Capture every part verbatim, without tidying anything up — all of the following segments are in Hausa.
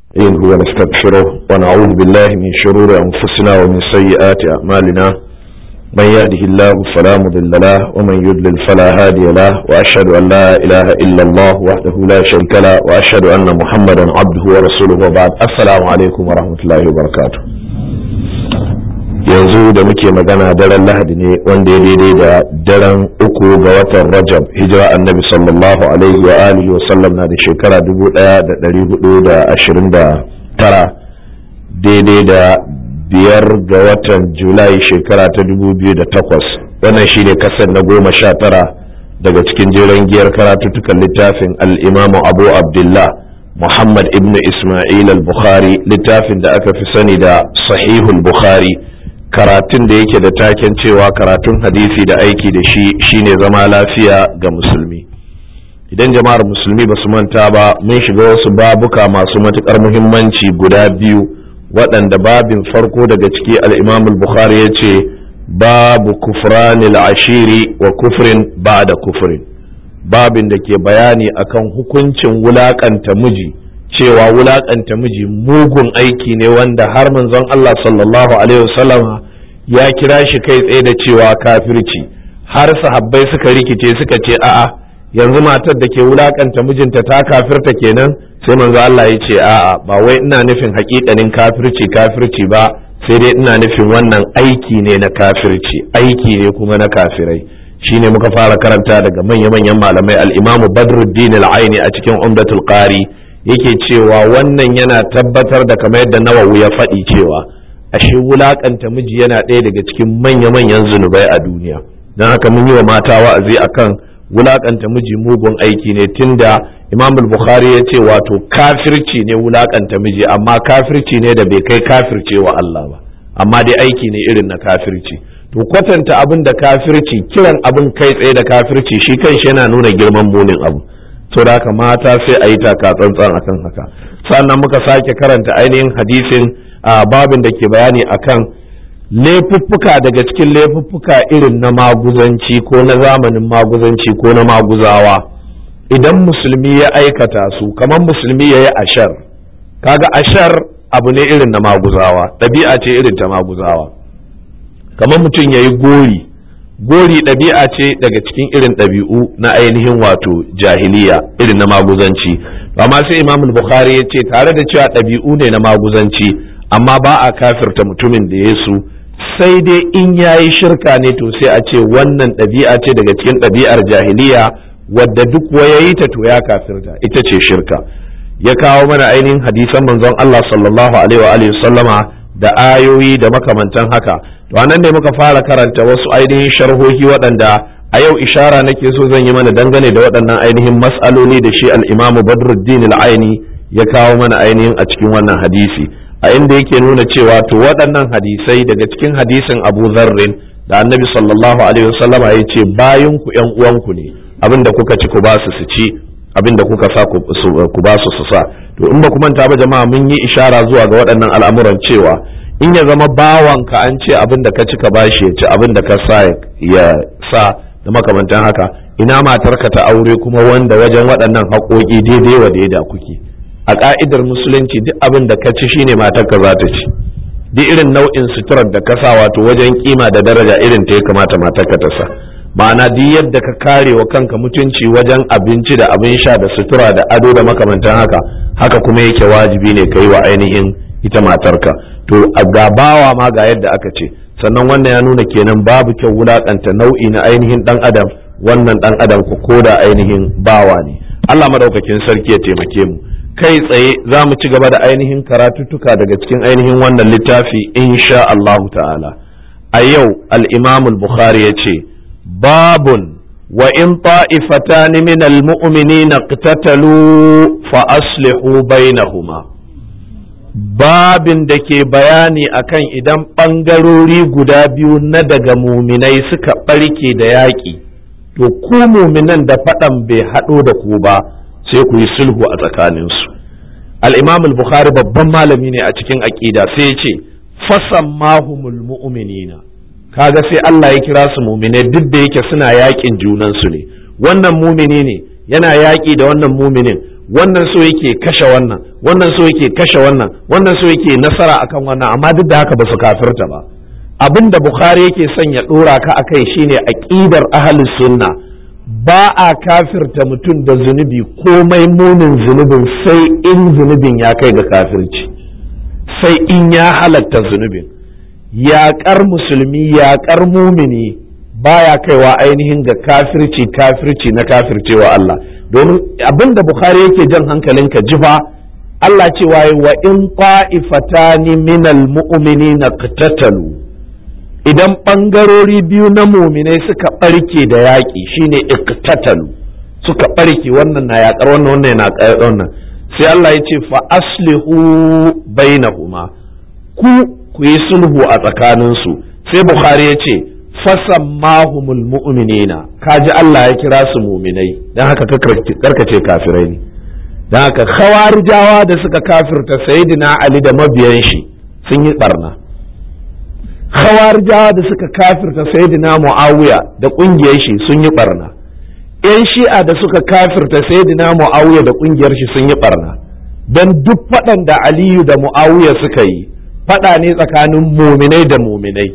نستعينه ونستغفره ونعوذ بالله من شرور أنفسنا ومن سيئات أعمالنا من يهده الله فلا مضل له ومن يضلل فلا هادي له وأشهد أن لا إله إلا الله وحده لا شريك له وأشهد أن محمدا عبده ورسوله وبعد السلام عليكم ورحمة الله وبركاته. yanzu da muke magana daren lahadi ne wanda ya daidai da daren uku ga watan rajab hijira annabi sallallahu alaihi wa alihi wa sallam na da shekara dubu daya da dari hudu da ashirin da tara daidai da biyar ga watan julai shekara ta dubu biyu da takwas. Wannan shine kasar na goma sha tara daga cikin jeren giyar karatuttukan littafin al-imamu abu abdullah muhammad ibn isma'il al-bukhari, littafin da aka fi sani da sahihul bukhari, karatun da yake da taken cewa karatun hadisi da aiki da shi shine zama lafiya ga musulmi. Idan jama'ar musulmi ba su manta ba, mun shiga wasu babuka masu matukar muhimmanci guda biyu waɗanda babin farko daga ciki al-imam al-bukhari ya ce babu kufranil ashiri wa kufrin ba'da kufrin, babin da ke bayani akan hukuncin wulakanta miji, cewa wulakanta miji mugun aiki ne wanda har manzon Allah sallallahu alaihi wasallam ya kira shi kai tsaye da cewa kafirci, har sahabbai suka rikice suka ce a'a yanzu matar da ke wulakanta mijinta ta kafirta kenan, sai manzon Allah ya ce a'a ba wai ina nufin hakikanin kafirci kafirci ba, sai dai ina nufin wannan aiki ne na kafirci, aiki ne kuma na kafirai. Shine muka fara karanta daga manya-manyan malamai al-Imam Badruddin al-Aini a cikin Umdatul Qari yake cewa wannan yana tabbatar da kamar yadda Nawawi ya faɗi cewa ashe wulakanta miji yana ɗaya daga cikin manya-manyan zunubai a duniya. Don haka mun yi wa mata wa'azi akan wulakanta miji mugun aiki ne, tunda Imam al-Bukhari ya ce wato kafirci ne wulakanta miji, amma kafirci ne da bai kai kafirce wa Allah ba, amma dai aiki ne irin na kafirci. To kwatanta abin da kafirci, kiran abin kai tsaye da kafirci, shi kanshi yana nuna girman munin abu. So da haka mata sai a yi taka tsantsan akan haka. Sannan muka sake karanta ainihin hadisin a babin da ke bayani akan laifuffuka daga cikin laifuffuka irin na maguzanci ko na zamanin maguzanci ko na maguzawa, idan musulmi ya aikata su, kamar musulmi ya yi ashar, kaga ashar abu ne irin na maguzawa, ɗabi'a ce irin ta maguzawa. Kamar mutum ya yi gori, gori ɗabi'a ce daga cikin irin ɗabi'u na ainihin wato jahiliya irin na maguzanci. Amma sai Imam Bukhari ya ce tare da cewa ɗabi'u ne na maguzanci, amma ba a kafirta mutumin da ya su, sai dai in ya yi shirka ne to sai a ce wannan ɗabi'a ce daga cikin ɗabi'ar jahiliya wadda duk waya yi ta to ya kafirta, ita ce shirka. Ya kawo mana ainihin hadisan manzon Allah sallallahu alaihi wa alihi sallama da ayoyi da makamantan haka. To anan ne muka fara karanta wasu ainihin sharhohi waɗanda a yau ishara nake so zan yi mana dangane da waɗannan ainihin mas'aloli da shi al-Imam Badruddin al-Aini ya kawo mana ainihin a cikin wannan hadisi, a inda yake nuna cewa to waɗannan hadisai daga cikin hadisin Abu Dharrin da Annabi sallallahu alaihi wasallama ya ce bayan ku ƴan uwanku ne, abinda kuka ci ku ba su su ci, abinda kuka sa ku ba su su sa. To in ba ku manta ba jama'a, mun yi ishara zuwa ga waɗannan al'amuran cewa in ya zama bawanka an ce abin da ka ci ka bashi ya ci, abin da ka sa ya sa da makamantan haka, ina matarka ta aure kuma wanda wajen waɗannan haƙoƙi daidai wa daida kuke. A ƙa'idar musulunci duk abin da ka ci shine matarka za ta ci, duk irin nau'in suturar da ka sa wato wajen kima da daraja irin ta ya kamata matarka ta sa. Ma'ana duk yadda ka kare wa kanka mutunci wajen abinci da abin sha da sutura da ado da makamantan haka, haka kuma yake wajibi ne ka yi wa ainihin ita matarka. To a gabawa ma ga yadda aka ce, sannan wannan ya nuna kenan babu kyau wulakanta nau'i na ainihin dan adam, wannan dan adam ko koda ainihin bawa ne. Allah madaukakin sarki ya taimake mu. Kai tsaye za mu ci gaba da ainihin karatuttuka daga cikin ainihin wannan littafi insha Allahu ta'ala. A yau al-Imam al-Bukhari ya ce babun wa in ta'ifatan min al-mu'minina iqtatalu fa aslihu bainahuma, babin da ke bayani akan idan ɓangarori guda biyu na daga muminai suka ɓarke da yaƙi, to ku muminan da faɗan bai haɗo da ku ba sai ku yi sulhu a tsakaninsu. Al-Imam al-Bukhari babban malami ne a cikin aƙida, sai ya ce fasammahumul mu'minina, kaga sai Allah ya kira su muminai duk da yake suna yaƙin junansu ne. Wannan mumini ne yana yaƙi da wannan muminin, wannan so yake kashe wannan, wannan so yake kashe wannan wannan so yake nasara akan wannan, amma duk da haka ba su kafirta ba. abin da Bukhari yake son ya dora ka akai shine aqidar ahlus sunna. Ba a kafirta mutum da zunubi komai munin zunubin sai in zunubin ya kai ga kafirci, sai in ya halatta zunubin. Yaƙar musulmi yaƙar mumini baya kaiwa ainihin ga kafirci kafirci na kafircewa Allah. Domin abin da Bukhari yake jan hankalinka jifa, Allah cewa wa in qa'ifatani minal mu'minina qatatalu, idan ɓangarori biyu na muminai suka ɓarke da yaƙi shine iqtatalu, suka ɓarke wannan na yaƙar wannan wannan na yaƙar wannan, sai Allah ya ce fa aslihu bainahuma, ku ku yi sulhu a tsakaninsu. Sai Bukhari ya ce fasammahumul mu'minina, kaji Allah ya kira su muminai, dan haka karkace kafirai ne. Dan haka khawarijawa da suka kafirta sayyidina Ali da mabiyan shi sun yi barna. Khawarijawa da suka kafirta sayyidina Muawiya da kungiyar shi sun yi barna. Yan shi'a da suka kafirta sayyidina Muawiya da kungiyar shi sun yi barna. Dan duk faɗan da Aliyu da Muawiya suka yi faɗa ne tsakanin muminai da muminai.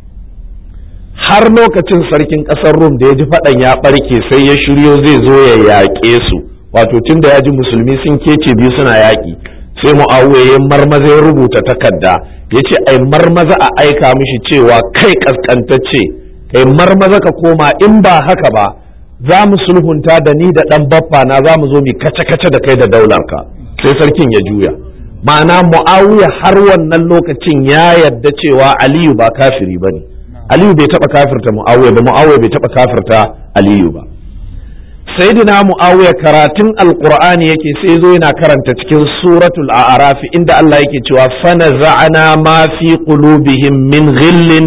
Har lokacin sarkin ƙasar Rum da ya ji faɗan ya ɓarke sai ya shiryo zai zo ya yaƙe su, wato tun da ya ji musulmi sun kece biyu suna yaƙi, sai Muawiya ya marmaza ya rubuta takarda ya ce ai marmaza a aika mishi cewa kai kaskantacce, kai marmaza ka koma, in ba haka ba za mu sulhunta da ni da ɗan baffa na za mu zo mu kace-kace da kai da daularka. Sai sarkin ya juya. Ma'ana Muawiya har wannan lokacin ya yarda cewa Aliyu ba kafiri ba ne. Aliyu bai taɓa kafirta Muawiya ba, Muawiya bai taɓa kafirta Aliyu ba. Sayyidina Muawiya karatun Alƙur'ani yake sai zo yana karanta cikin suratul A'raf inda Allah yake cewa fanaza'ana ma fi qulubihim min ghillin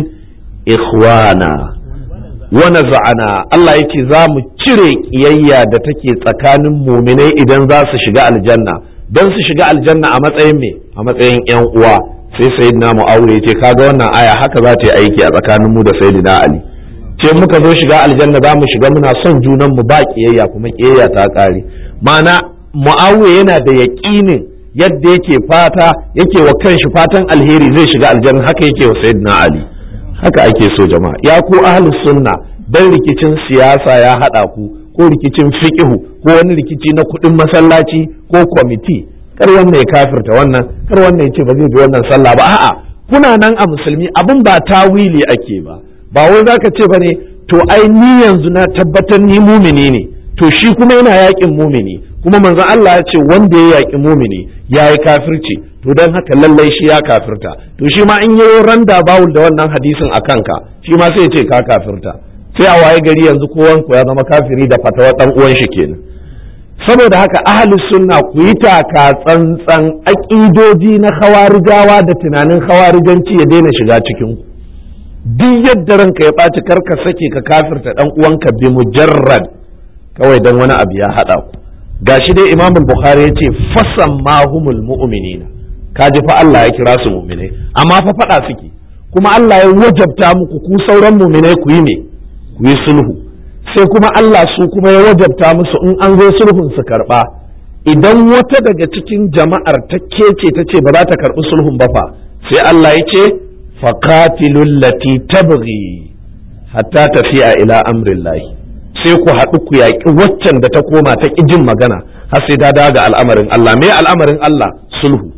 ikhwana wa naza'ana, Allah yake za mu cire kiyayya da take tsakanin muminai idan za su shiga aljanna, don su shiga aljanna a matsayin me, a matsayin yan uwa. Sai sayyidina Muawiya yace kaga wannan aya haka za ta yi aiki a tsakanin mu da sayyidina Ali. Ce muka zo shiga aljanna za mu shiga muna son junan mu ba kiyayya, kuma kiyayya ta kare. Ma'ana Muawiya yana da yaƙinin yadda yake fata yake wa kanshi fatan alheri zai shiga aljanna, haka yake wa sayyidina Ali. Haka ake so jama'a. Ya ku ahlus sunna, dan rikicin siyasa ya hada ku, ko rikicin fiqhu, ko wani rikici na kudin masallaci ko kwamiti, kar wannan ya kafirta wannan, kar wannan ya ce ba zai bi wannan sallah ba. A'a, kuna nan a musulmi, abin ba tawili ake ba. Ba wai zaka ce bane to ai ni yanzu na tabbatar ni mumini ne, to shi kuma yana yakin mumini, kuma manzon Allah ya ce wanda ya yaki mumini ya yi kafirci, to don haka lallai shi ya kafirta. To shi ma in yayi randa bawul da wannan hadisin a kanka, shi ma sai ya ce ka kafirta. Sai a waye gari yanzu kowan ku ya zama kafiri da fatawa dan uwan shi kenan. Saboda haka ahlus sunna ku yi taka tsantsan aqidoji na khawarijawa da tunanin khawarijanci ya daina shiga cikin ku. Duk yadda ranka ya ɓaci karka sake ka kafirta ɗan uwanka bi mujarrad kawai dan wani abu ya haɗa ku. Gashi dai Imam Bukhari ya ce fasammahumul mu'minina, kaji fa Allah ya kira su mu'minai, amma fa faɗa suke, kuma Allah ya wajabta muku ku sauran mu'minai ku yi ne, ku yi sulhu. Sai kuma Allah su kuma ya wajabta musu in an zo sulhun su karɓa. Idan wata daga cikin jama'ar ta kece ta ce ba za ta karɓi sulhun ba fa, sai Allah ya ce faqatilul lati tabghi hatta tafi'a ila amrillahi, sai ku haɗu ku yaƙi waccan da ta koma ta ƙi jin magana har sai ta dawo ga al'amarin Allah. Me al'amarin Allah? Sulhu.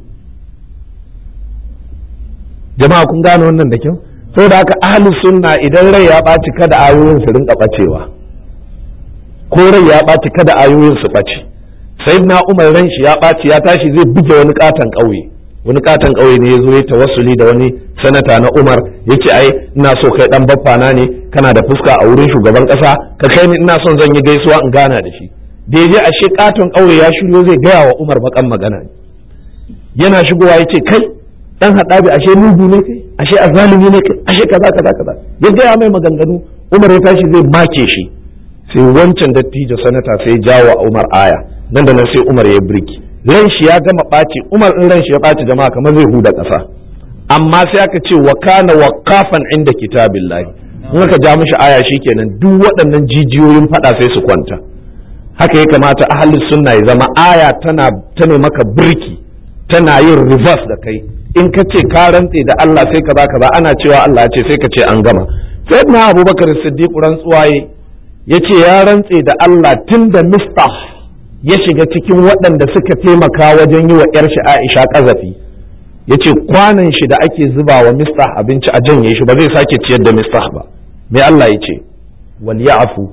Jama'a kun gane wannan da kyau? Saboda haka ahlus sunna idan rai ya ɓaci kada ayoyin su rinka ɓacewa, ko rai ya ɓaci kada ayoyin su ɓace. Sayyidina Umar ran shi ya ɓaci ya tashi zai buge wani katon ƙauye, wani katon ƙauye ne ya zo ya tawassuli da wani sanata na Umar, ya ce ai ina so kai dan baffana ne, kana da fuska a wurin shugaban ƙasa, ka kai ni ina son zan yi gaisuwa in gana da shi. Da ya je ashe katon ƙauye ya shiryo zai gaya wa Umar bakan magana ne. Yana shigowa ya ce kai dan haɗabi ashe mugu ne kai, ashe azalimi ne kai, ashe kaza kaza kaza. Ya gaya mai maganganu, Umar ya tashi zai make shi. Sai wancan dattijo sanata sai jawo Umar aya, nan da nan sai Umar ya birki. Ran shi ya gama ɓaci, Umar in ran shi ya ɓaci jama'a kamar zai huda ƙasa. Amma sai aka ce wa kana waqafan inda kitabillahi, in aka ja mishi aya shikenan duk waɗannan jijiyoyin faɗa sai su kwanta. Haka ya kamata ahlus sunna ya zama aya tana tana maka birki tana yin reverse da kai. In ka ce ka rantse da Allah sai kaza kaza ana cewa Allah ce sai ka ce an gama. Sai na Abubakar Siddiq rantsuwaye ya ce ya rantse da Allah tun da Mistah ya shiga cikin waɗanda suka taimaka wajen yi wa ‘yar shi Aisha ƙazafi, ya ce kwanan shi da ake zuba wa Mistah abinci a janye shi ba zai sake ciyar da Mistah ba. Me Allah ya ce, wal ya'fu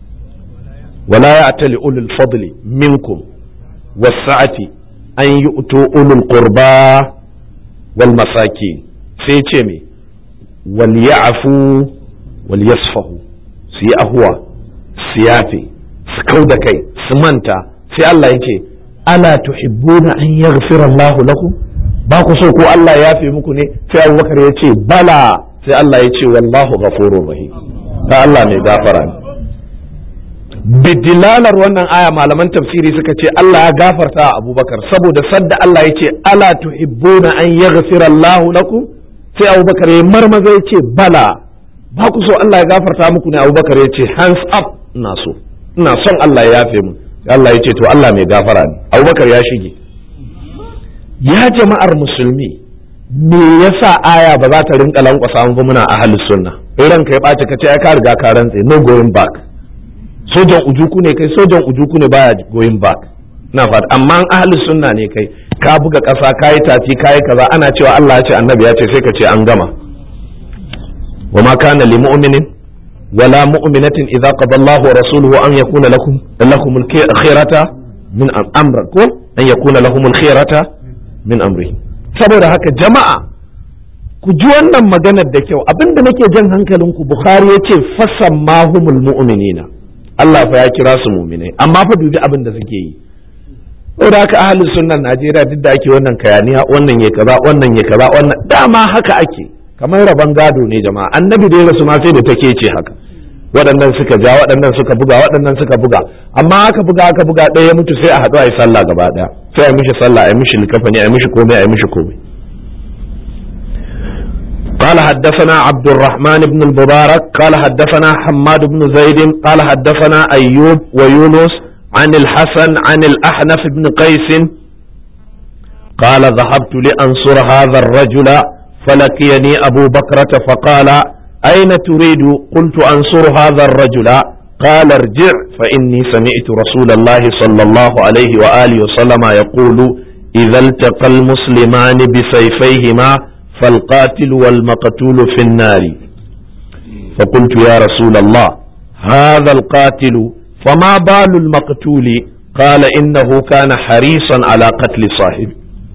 wala ya'tali ulul fadli minkum was-sa'ati an yu'tu ulul qurba wal masakin. sai ce me wal ya'fu wal yasfahu, su yi ahuwa su yafe su kau da kai su manta. sai Allah ya ce ala tuhibbuna an yaghfira Allahu lakum, ba ku so ko Allah ya yafe muku ne? sai Abubakar ya ce bala. sai Allah ya ce wallahu ghafurur rahim, da Allah mai gafara ne. bidilalar wannan aya malaman tafsiri suka ce Allah ya gafarta a Abubakar saboda sadda Allah ya ce ala tuhibbuna an yaghfira Allahu lakum, sai Abubakar ya marmaza ya ce bala, ba ku so Allah ya gafarta muku ne? Abubakar ya ce hands up, ina so, ina son Allah ya yafe mu. Allah ya ce to Allah mai gafara ne. Abubakar ya shige. Ya jama'ar musulmi, me yasa aya ba za ta rinka lankwasa mu muna ahlus sunna? Idan ka ya ɓaci ka ce ai ka riga ka rantse, no going back. Sojan ujuku ne kai, sojan ujuku ne baya going back. Na fata amma ahlus sunna ne kai, ka buga ƙasa, ka yi tafi, ka yi kaza, ana cewa Allah ya ce annabi ya ce sai ka ce an gama. wa ma kana li mu'minin wala mu'minatin idza qada Allahu wa rasuluhu an yakuna lakum lakum al-khiyarata min amrikum an yakuna lahum al-khiyarata min amrihim. Saboda haka jama'a ku ji wannan maganar da kyau. Abinda nake jan hankalinku, Bukhari ya ce fasammahumul mu'minina, Allah fa ya kira su mu'minai, amma fa dubi abin da suke yi. Saboda haka ahlus sunnan Najeriya duk da ake wannan kayaniya, wannan ya kaza, wannan ya kaza, wannan dama haka ake, kamar rabon gado ne jama'a. Annabi da ya rasu ma sai da take ce haka, waɗannan suka ja, waɗannan suka buga, waɗannan suka buga, amma aka buga aka buga ɗaya ya mutu sai a haɗu a yi sallah gaba ɗaya, sai a mishi sallah, a mishi likafani, a mishi komai, a mishi komai. قال حدثنا عبد الرحمن بن المبارك قال حدثنا حماد بن زيد قال حدثنا أيوب ويونس عن الحسن عن الأحنف بن قيس قال ذهبت لأنصر هذا الرجل فلقيني أبو بكرة فقال أين تريد؟ قلت أنصر هذا الرجل. قال ارجع فإني سمعت رسول الله صلى الله عليه وآله وسلم يقول إذا التقى المسلمان بسيفيهما فالقاتل والمقتول في النار. فقلت يا رسول الله هذا القاتل فما بال المقتول؟ قال إنه كان حريصا على قتل صاحبه.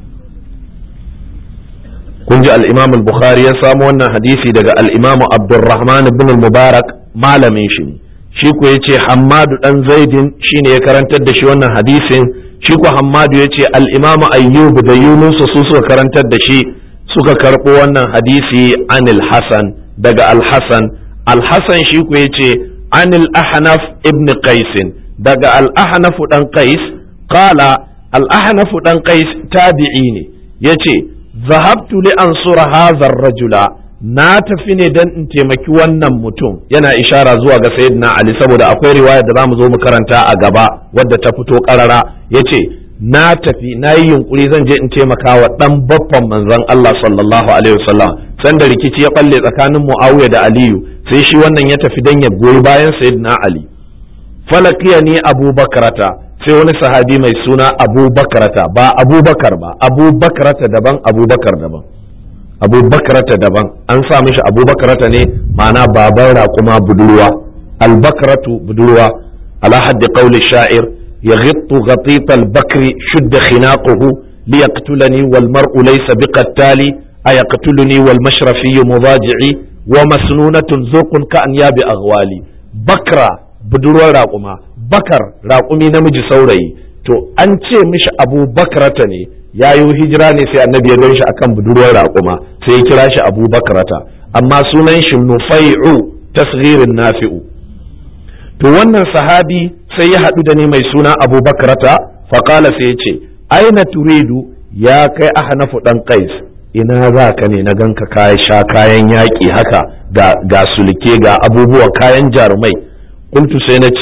كنت الإمام البخاري يسامو أن حديثي دقى الإمام عبد الرحمن بن المبارك ما لم يشني شيكو يتي حماد بن زيد شين يكرن تدشي وانا حديث شيكو حماد يتي الإمام أيوب دا يونس سوسو كرن تدشي suka karɓo wannan hadisi anil hasan daga al-hasan al-hasan shi ku yace anil ahnaf ibn qais daga al-ahnaf dan qais qala al-ahnaf dan qais tabi'i ne yace zahabtu li ansura hadha ar-rajula, na tafi ne dan in taimaki wannan mutum, yana ishara zuwa ga sayyidina ali saboda akwai riwaya da zamu zo mu karanta a gaba wadda ta fito karara. yace na tafi na yi yunkuri zan je in taimaka wa dan baffan manzon Allah sallallahu alaihi wasallam sanda rikici ya balle tsakanin Muawiya da Aliyu, sai shi wannan ya tafi dan ya goyi bayan sayyidina Ali. falaqiyani Abu Bakrata, sai wani sahabi mai suna Abu Bakrata, ba Abu Bakar ba, Abu Bakrata daban, Abu Bakar daban. Abu Bakrata daban, an sa mishi Abu Bakrata ne ma'ana baban raƙuma budurwa, al-bakratu budurwa, ala haddi qawli sha'ir يغط غطيط البكر شد خناقه ليقتلني والمرء ليس بقتال أيقتلني والمشرفي مضاجعي ومسنونة زرق كأنياب أغوالي. بكرة بدروا راقما، بكر راقمي نمجي سوري. تو أنت مش أبو بكرة ne ya yi hijira ne sai annabi ya gan shi akan budurwar raƙuma sai ya kira shi Abu Bakrata, amma sunan shi Nufai'u tasghirin Nafi'u. To wannan sahabi sai ya haɗu da ni mai suna Abu Bakrata, faƙala sai ya ce aina turidu ya kai ahnafu ɗan qais, ina za ka ne na ganka kayan sha kayan yaƙi haka ga, ga sulke ga abubuwa kayan jarumai. Kuntu sai na ce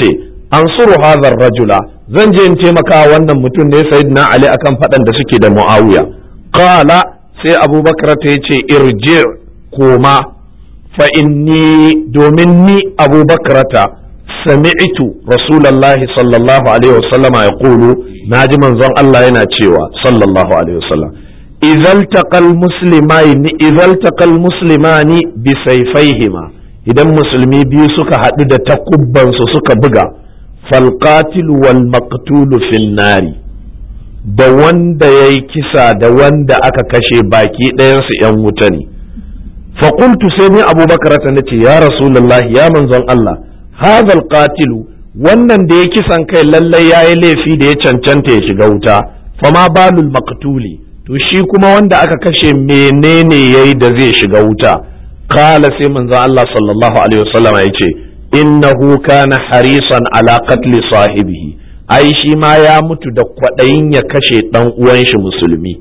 ansuru hadha rajula zan je in taimaka wannan mutum ne sayyidina ali akan fadan da suke da muawiya qala sai abubakar ta yace irji koma fa inni domin ni abubakar ta sami'tu rasulullahi sallallahu alaihi wasallam yaqulu naji manzon Allah yana cewa sallallahu alaihi wasallam idhal taqal muslimani idhal taqal muslimani bi sayfayhima idan musulmi biyu suka hadu da takubban su suka buga fal qatil wal maqtul fil nari da wanda yayi kisa da wanda aka kashe baki ɗayan su yan wuta ne fa qultu sai ni abubakar ta nace ya rasulullahi ya manzon Allah hadha al qatil wannan da ya kisan kai lallai yayi laifi da ya cancanta ya shiga wuta fama balul maqtuli to shi kuma wanda aka kashe menene yayi da zai shiga wuta qala sai manzo Allah sallallahu alaihi wasallam yace innahu kana harisan ala qatl sahibihi ai shi ma ya mutu da kwadayin ya kashe dan uwan shi musulmi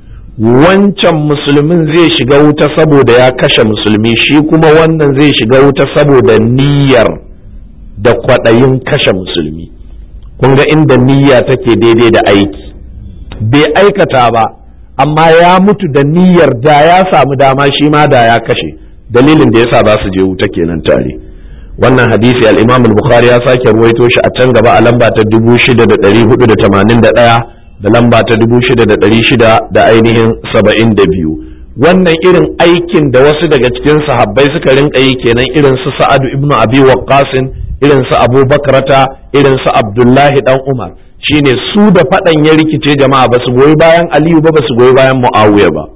wancan musulmin zai shiga wuta saboda ya kashe musulmi shi kuma wannan zai shiga wuta saboda niyyar da kwadayin kashe musulmi kun ga inda niyya take daidai da aiki bai aikata ba amma ya mutu da niyyar da ya samu dama shi ma da ya kashe dalilin da yasa za su je wuta kenan tare wannan hadisi al-Imam al-Bukhari ya sake ruwaito shi a can gaba a lamba ta dubu shida da ɗari hudu da tamanin da ɗaya da lamba ta dubu shida da ɗari shida da ainihin saba'in da biyu wannan irin aikin da wasu daga cikin sahabbai suka rinka yi kenan irin su Sa'ad ibn Abi Waqqas irin su Abu Bakrata irin su Abdullahi dan Umar shine su da fadan ya rikice jama'a ba su goyi bayan Aliyu ba ba su goyi bayan Muawiya ba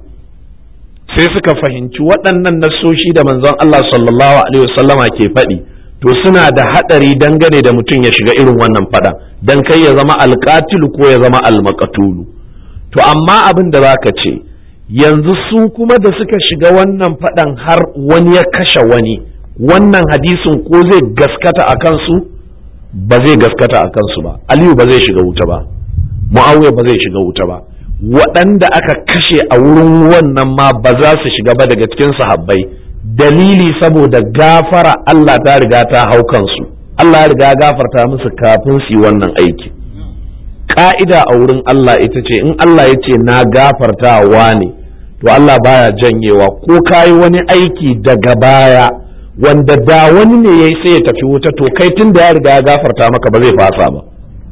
sai suka fahimci waɗannan nasoshi da manzon Allah sallallahu alaihi wasallama ke faɗi to suna da haɗari dangane da mutum ya shiga irin wannan faɗa dan kai ya zama alqatilu ko ya zama almaqtulu to amma abin da zaka ce yanzu su kuma da suka shiga wannan faɗan har wani ya kashe wani wannan hadisin ko zai gaskata a kansu ba zai gaskata a kansu ba Aliyu ba zai shiga wuta ba Muawiya ba zai shiga wuta ba waɗanda aka kashe a wurin wannan ma ba za su shiga ba daga cikin sahabbai dalili saboda gafara Allah ta riga ta hau kansu Allah ya riga gafarta musu kafin su yi wannan aiki ka'ida a wurin Allah ita ce in Allah ya ce na gafarta wa ne to Allah baya janyewa ko kayi wani aiki daga baya wanda da wani ne yayi sai ya tafi wuta to kai tun da ya riga ya gafarta maka ba zai fasa ba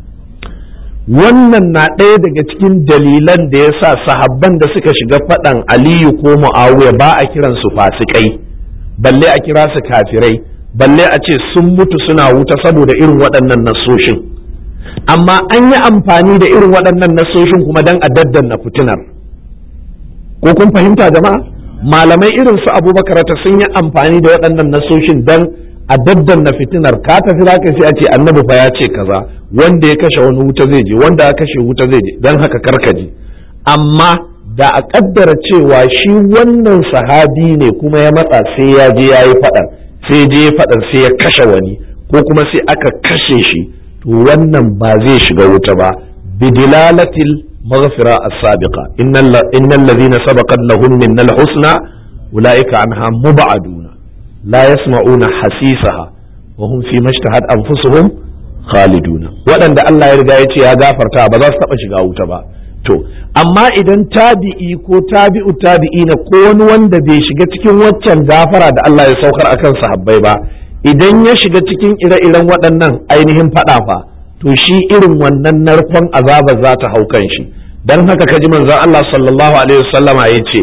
wannan na ɗaya daga cikin dalilan da ya sa sahabban da suka shiga faɗan Aliyu ko Muawiya ba a kiran su fasikai balle a kira su kafirai balle a ce sun mutu suna wuta saboda irin waɗannan nasoshin amma an yi amfani da irin waɗannan nasoshin kuma dan a daddanna fitinar ko kun fahimta jama'a malamai irin su Abubakar ta sun yi amfani da waɗannan nasoshin dan a daddanna fitinar ka tafi zaka sai a ce annabi fa ya ce kaza wanda ya kashe wani wuta zai je wanda ya kashe wuta zai je dan haka karkaji amma da a kaddara cewa shi wannan sahabi ne kuma ya matsa sai ya je yayi fadan sai je ya fadan sai ya kashe wani ko kuma sai aka kashe shi to wannan ba zai shiga wuta ba bidilalatil maghfira as-sabiqa innal innal ladhina sabaqat lahum minnal husna ulaika anha mub'aduna la yasma'una hasisaha wa hum fi mashtahat anfusuhum khaliduna waɗanda Allah ya riga ya ce ya gafarta ba za su taɓa shiga wuta ba to amma idan tabi'i ko tabi'u tabi'ina ko wani wanda bai shiga cikin waccan gafara da Allah ya saukar akan sahabbai ba idan ya shiga cikin ire-iren waɗannan ainihin faɗa fa to shi irin wannan narkon azaba za ta hau kan shi dan haka kaji manzon Allah sallallahu alaihi wasallama yace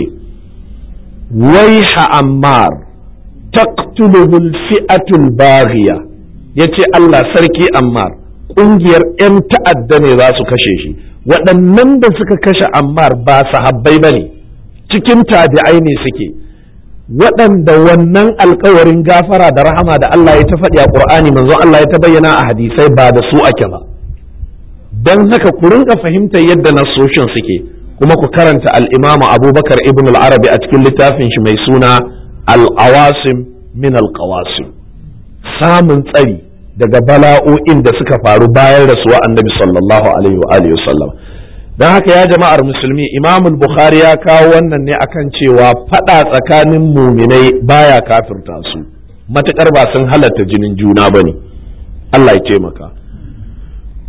waiha ammar taqtuluhu al-fi'atu al-baghiya yace Allah sarki Ammar kungiyar yan ta'adda ne za su kashe shi waɗannan da suka kashe Ammar ba sahabbai bane cikin tabi'ai ne suke waɗanda wannan alkawarin gafara da rahama da Allah ya ta faɗi a Qur'ani manzon Allah ya ta bayyana a hadisai ba da su ake ba dan haka ku rinka fahimtar yadda nasoshin suke kuma ku karanta al-Imam Abubakar ibn al-Arabi a cikin littafin shi mai suna al-Awasim min al-Qawasim samun tsari daga bala'o'in da suka faru bayan rasuwa Annabi sallallahu alaihi wa alihi wasallam dan haka ya jama'ar musulmi Imam al-Bukhari ya kawo wannan ne akan cewa fada tsakanin muminai baya kafirta su matakar ba sun halatta jinin juna bane Allah ya taimaka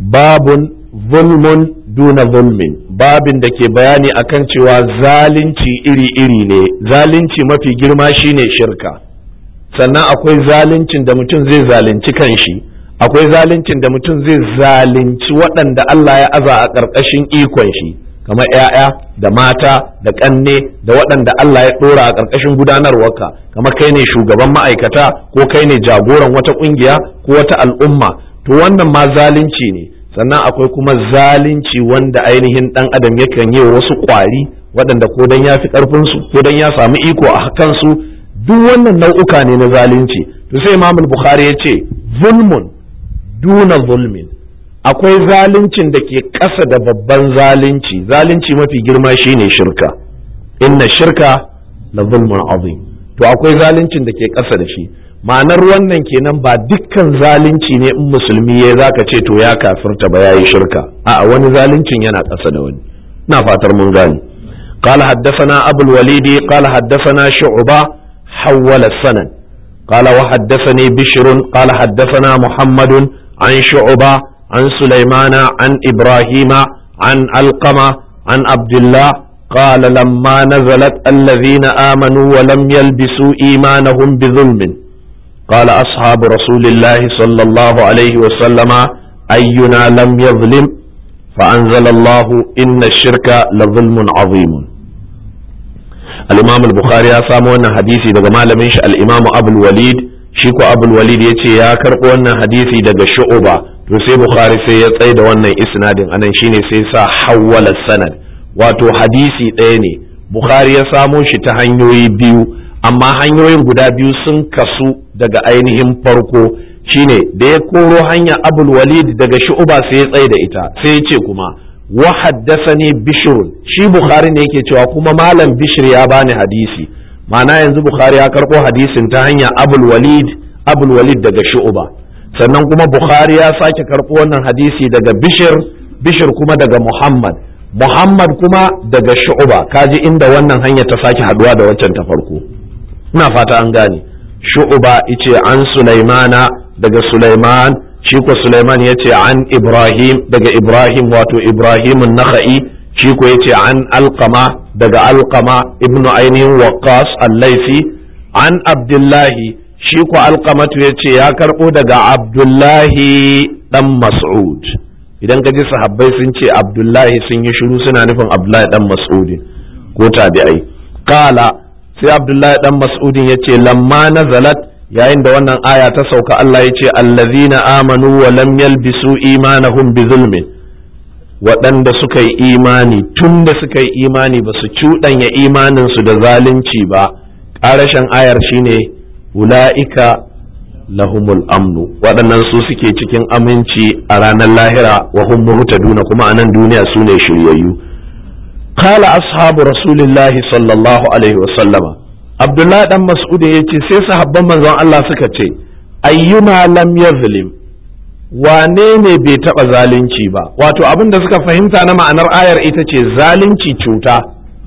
babun zulmun duna zulmin, babin da ke bayani akan cewa zalunci iri-iri ne. Zalunci mafi girma shine shirka, sannan akwai zaluncin da mutum zai zalunci kanshi, akwai zaluncin da mutum zai zalunci waɗanda Allah ya aza a ƙarƙashin ikon shi, kamar 'ya'ya da mata da ƙanne da waɗanda Allah ya ɗora a ƙarƙashin gudanarwarka, kamar kai ne shugaban ma'aikata ko kai ne jagoran wata ƙungiya ko wata al'umma, to wannan ma zalunci ne. Sannan akwai kuma zalunci wanda ainihin ɗan adam yakan yi wasu ƙwari waɗanda ko dan ya fi ƙarfinsu ko dan ya samu iko a kansu, duk wannan nau'uka ne na zalunci. To sai Imam Bukhari ya ce zulmun duna zulmin, akwai zaluncin da ke ƙasa da babban zalunci. Zalunci mafi girma shine shirka, inna shirka la zulmun azim. To akwai zaluncin da ke ƙasa da shi. Ma'anar wannan kenan ba dukkan zalunci ne in musulmi ya zaka ce to ya kafirta ba yayi shirka, a'a wani zaluncin yana ƙasa da wani. ina fatar mun gane. قال حدثنا أبو الوليد قال حدثنا شعبة حول السند قال وحدثني بشر قال حدثنا محمد عن شعبة عن سليمان عن إبراهيم عن علقمة عن عبد الله قال لما نزلت الذين آمنوا ولم يلبسوا إيمانهم بظلم قال أصحاب رسول الله صلى الله عليه وسلم أينا لم يظلم فأنزل الله إن الشرك لظلم عظيم. الإمام البخاري سامو أن حديثي دقى مالميش الإمام أبو الوليد شيكو أبو الوليد يتي يا كرقو أن حديثي دقى شعبة تسي بخاري سيطيد وأن إسناد أنا شيني سيسا حول السند واتو حديثي تيني بخاري سامو شتهنيوي بيو amma hanyoyin guda biyu sun kasu daga ainihin farko shine da ya koro hanya abul walid daga shu'ba sai ya tsaye da ita sai ya ce kuma wa haddathani bishr shi bukhari ne yake cewa kuma malam bishr ya bani hadisi ma'ana yanzu bukhari ya karbo hadisin ta hanya abul walid abul walid daga shu'ba sannan kuma bukhari ya sake karbo wannan hadisi daga bishr bishr kuma daga muhammad muhammad kuma daga shu'ba kaji inda wannan hanya ta sake haduwa da waccan ta farko. ina fata an gane. shu'ba yace an sulaimana daga sulaiman shi ko sulaiman yace an ibrahim daga ibrahim wato ibrahim an-nakhai shi ko yace an alqama daga alqama ibnu ainihin waqqas al-laisi an abdullahi shi ko alqamatu yace ya karbo daga abdullahi dan mas'ud. idan ka ji sahabbai sun ce abdullahi sun yi shiru suna nufin abdullahi dan mas'ud ko tabi'ai. qala sai abdullahi dan mas'udin ya ce lamma nazalat yayin da wannan aya ta sauka Allah ya ce allazina amanu wa lam yalbisu imanahum bi zulmin waɗanda suka yi imani tun da suka yi imani ba su cuɗanya imaninsu da zalunci ba ƙarashin ayar shine ula'ika lahumul amnu waɗannan su suke cikin aminci a ranar lahira wa hum muhtaduna kuma a nan duniya su ne shiryayyu. قال أصحاب رسول الله صلى الله عليه وسلم عبد الله بن مسعود yace sai sahabban manzon Allah suka ce ayyuna lam yazlim wane ne bai taba zalunci ba wato abin da suka fahimta na ma'anar ayar ita ce zalunci cuta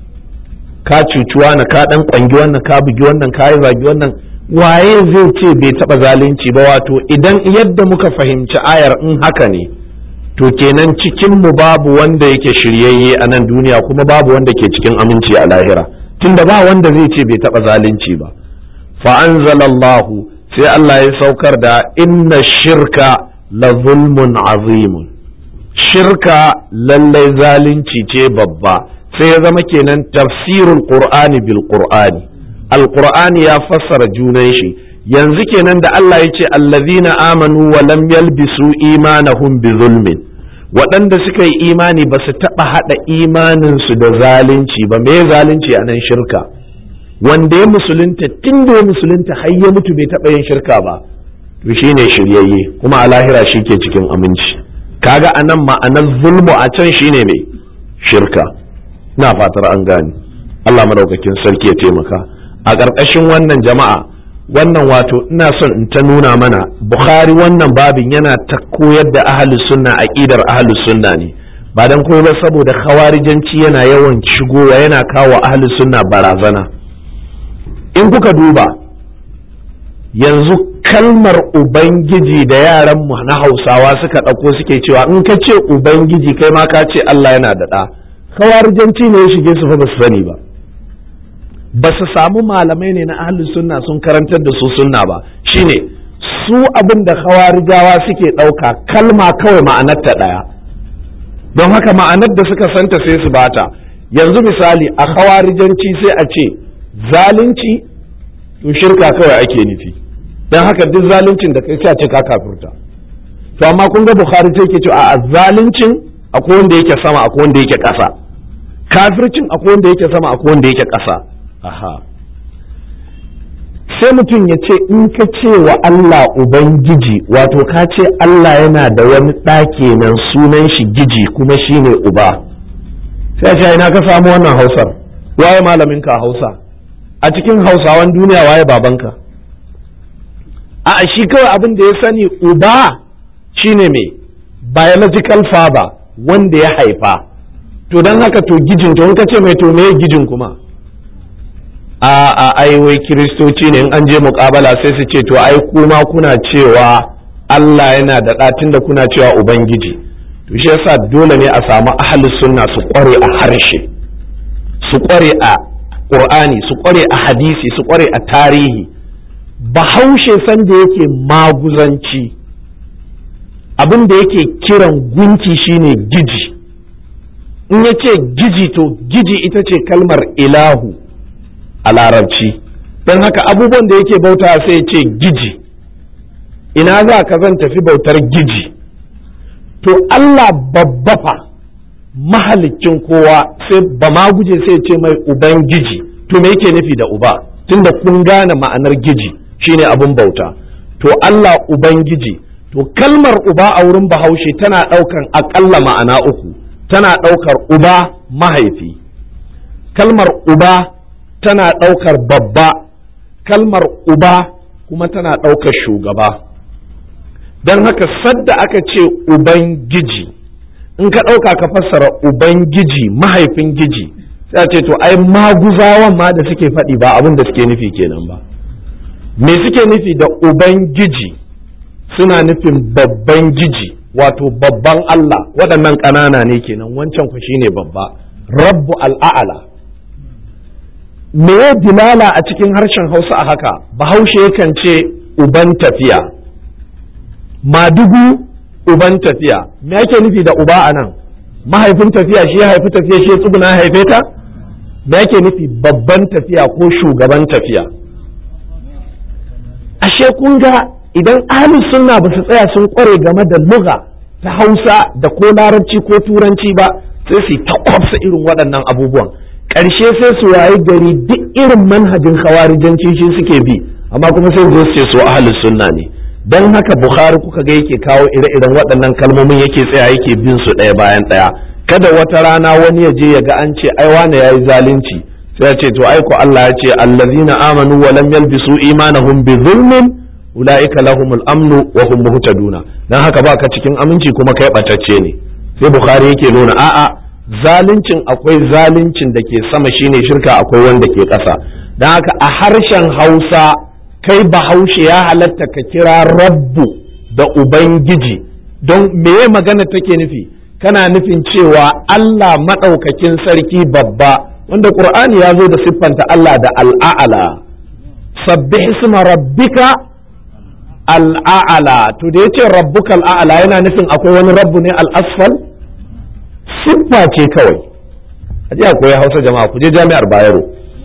ka cucuwa na ka dan kwangi wannan ka bugi wannan ka yi zagi wannan waye zai ce bai taba zalunci ba wato idan yadda muka fahimci ayar in haka ne to kenan cikin mu babu wanda yake shiryayye a nan duniya kuma babu wanda ke cikin aminci a lahira tunda ba wanda zai ce bai taba zalunci ba. fa anzalallahu sai Allah ya saukar da inna shirka la zulmun azimun shirka lallai zalunci ce babba sai ya zama kenan tafsirul qur'ani bil qur'ani alqur'ani ya fassara junan shi yanzu kenan da Allah ya ce allazina amanu wa lam yalbisu imanahum bi zulmin waɗanda suka yi imani ba su taɓa haɗa imaninsu da zalunci ba. me zalunci a nan shirka wanda ya musulunta tun da ya musulunta har ya mutu bai taɓa yin shirka ba to shine shiryayye kuma a lahira shi ke cikin aminci. kaga a nan ma'anar zulmu a can shine mai shirka. ina fatar an gane. Allah madaukakin sarki ya taimaka. a ƙarƙashin wannan jama'a wannan wato ina son in ta nuna mana Bukhari wannan babin yana ta koyar da ahlus sunna aqidar ahlus sunna ne ba dan koyo ba saboda khawarijanci yana yawan shigowa yana kawo ahlus sunna barazana. in kuka duba yanzu kalmar ubangiji da yaran mu na Hausawa suka ɗauko suke cewa in ka ce ubangiji kai ma ka ce Allah yana da ɗa. Khawarijanci ne ya shige su fa ba su sani ba, ba su samu malamai ne na ahlus sunna sun karantar da su sunna ba. Shine su abin da khawarijawa suke ɗauka kalma kawai ma'anar ta ɗaya, don haka ma'anar da suka santa sai su bata. Yanzu misali a khawarijanci sai a ce zalunci to shirka kawai ake nufi, don haka duk zaluncin da kai sai a ce ka kafirta. To amma kun ga Bukhari sai ke cewa a zaluncin akwai wanda yake sama akwai wanda yake ƙasa, kafircin akwai wanda yake sama akwai wanda yake ƙasa. Aha, sai mutum ya ce in ka ce wa Allah ubangiji wato ka ce Allah yana da wani ɗa kenan sunan shi giji kuma shine uba. Sai a ce ina ka samu wannan Hausar, waye malamin ka Hausa a cikin Hausawan duniya, waye babanka? A shi kawai abin da ya sani uba shine me biological father wanda ya haifa. To don haka to gijin, to in ka ce mai to me gijin kuma? A a ai wai kiristoci ne in an je muƙabala sai su ce to ai kuma kuna cewa Allah yana da ɗatin da kuna cewa ubangiji. To shi yasa dole ne a samu ahlus sunna su kware a harshe, su kware a Qur'ani, su kware a hadisi, su kware a tarihi. Bahaushe san da yake maguzanci abin da yake kiran gunki shine giji. In ya ce giji to giji ita ce kalmar ilahu a larabci, don haka abubuwan da yake bauta sai ya ce giji. Ina za ka zan tafi bautar giji? To Allah babba fa mahalicin kowa sai ba ma guje sai ce mai ubangiji. To me yake nufi da uba? Tunda kun gane ma'anar giji shine abun bauta. To Allah ubangiji, to kalmar uba a wurin Bahaushe tana ɗaukan aƙalla ma'ana uku. Tana ɗaukar uba mahaifi, kalmar uba tana ɗaukar babba, kalmar uba kuma tana ɗaukar shugaba. Don haka sadda aka ce ubangiji, in ka ɗauka ka fassara ubangiji mahaifin giji, sai a ce to ai maguzawan ma da suke faɗi ba abin da suke nufi kenan ba. Me suke nufi da ubangiji? Suna nufin babban giji, wato babban Allah. Waɗannan ƙanana ne kenan, wancan ku shine babba, rabbu al'a'ala. Me ya dilala a cikin harshen Hausa a haka? Bahaushe yakan ce uban tafiya, madugu uban tafiya. Me yake nufi da uba a nan? Mahaifin tafiya shi ya haifi tafiya, shi ya tsuguna ya haife ta? Me yake nufi babban tafiya ko shugaban tafiya? Ashe kun ga idan ahlus sunna ba su tsaya sun kware game da lugha ta Hausa da ko Larabci ko Turanci ba, sai su ta kwafsa irin waɗannan abubuwan. Ƙarshe sai su wayi gari duk irin manhajin khawarijanci shi suke bi, amma kuma sai zo su ce su ahlus sunna ne. Dan haka Bukhari kuka ga yake kawo ire-iren waɗannan kalmomin yake tsaya yake bin su ɗaya bayan ɗaya. Kada wata rana wani ya je ya ga an ce ai wane yayi zalunci, sai ya ce to ai ko Allah ya ce allazina amanu wa lam yalbisu imanahum bi zulmin ulaika lahumul amnu wa hum muhtaduna. Dan haka baka cikin aminci kuma kai batacce ne. Sai Bukhari yake nuna a'a zaluncin akwai zaluncin da ke sama shine shirka, akwai wanda ke ƙasa. Dan haka a harshen Hausa kai Bahaushe ya halatta ka kira Rabbu da Ubangiji, don meye magana take nufi? Kana nufin cewa Allah maɗaukakin sarki babba, wanda Qur'ani ya zo da siffanta Allah da al'a'ala. Sabbih isma rabbika al'a'ala. To da yace rabbuka al'a'ala yana nufin akwai wani rabbu ne al'asfal? Siffa ce kawai. Aje akwai Hausa jama'a, ku je jami'ar Bayero.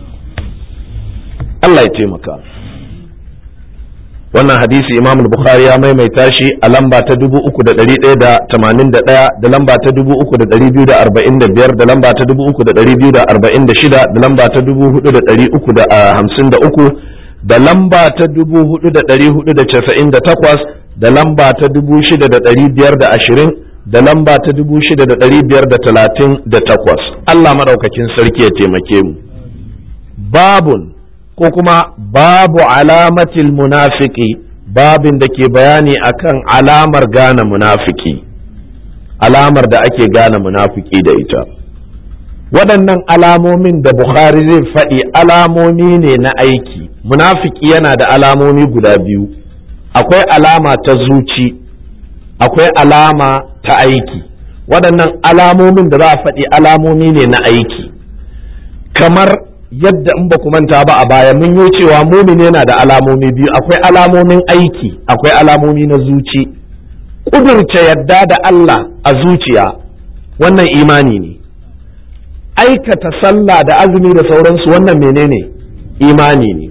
Allah ya taimaka. Wannan hadisi Imam Bukhari ya maimaita shi a lamba ta dubu uku da ɗari ɗaya da tamanin da ɗaya da lamba ta dubu uku da ɗari biyu da arba'in da biyar da lamba ta dubu uku da ɗari biyu da arba'in da shida da lamba ta dubu hudu da ɗari uku da hamsin da uku da lamba ta dubu hudu da ɗari hudu da casa'in da takwas da lamba ta dubu shida da ɗari biyar da ashirin da lamba ta dubu shida da ɗari biyar da talatin da takwas. Allah maɗaukakin sarki ya taimake mu. Babun ko kuma babu alamatil munafiki, babin da ke bayani akan alamar gane munafiki, alamar da ake gane munafiki da ita. waɗannan alamomin da Bukhari zai faɗi alamomi ne na aiki. Munafiki yana da alamomi guda biyu, akwai alama ta zuci, akwai alama ta aiki. Waɗannan alamomin da za a faɗi alamomi ne na aiki, kamar yadda in ba ku manta ba a baya mun yi cewa mumin yana da alamomi biyu, akwai alamomin aiki, akwai alamomi na zuci. Ƙudurce yadda da Allah a zuciya wannan imani ne, aikata sallah da azumi da sauransu wannan menene imani ne.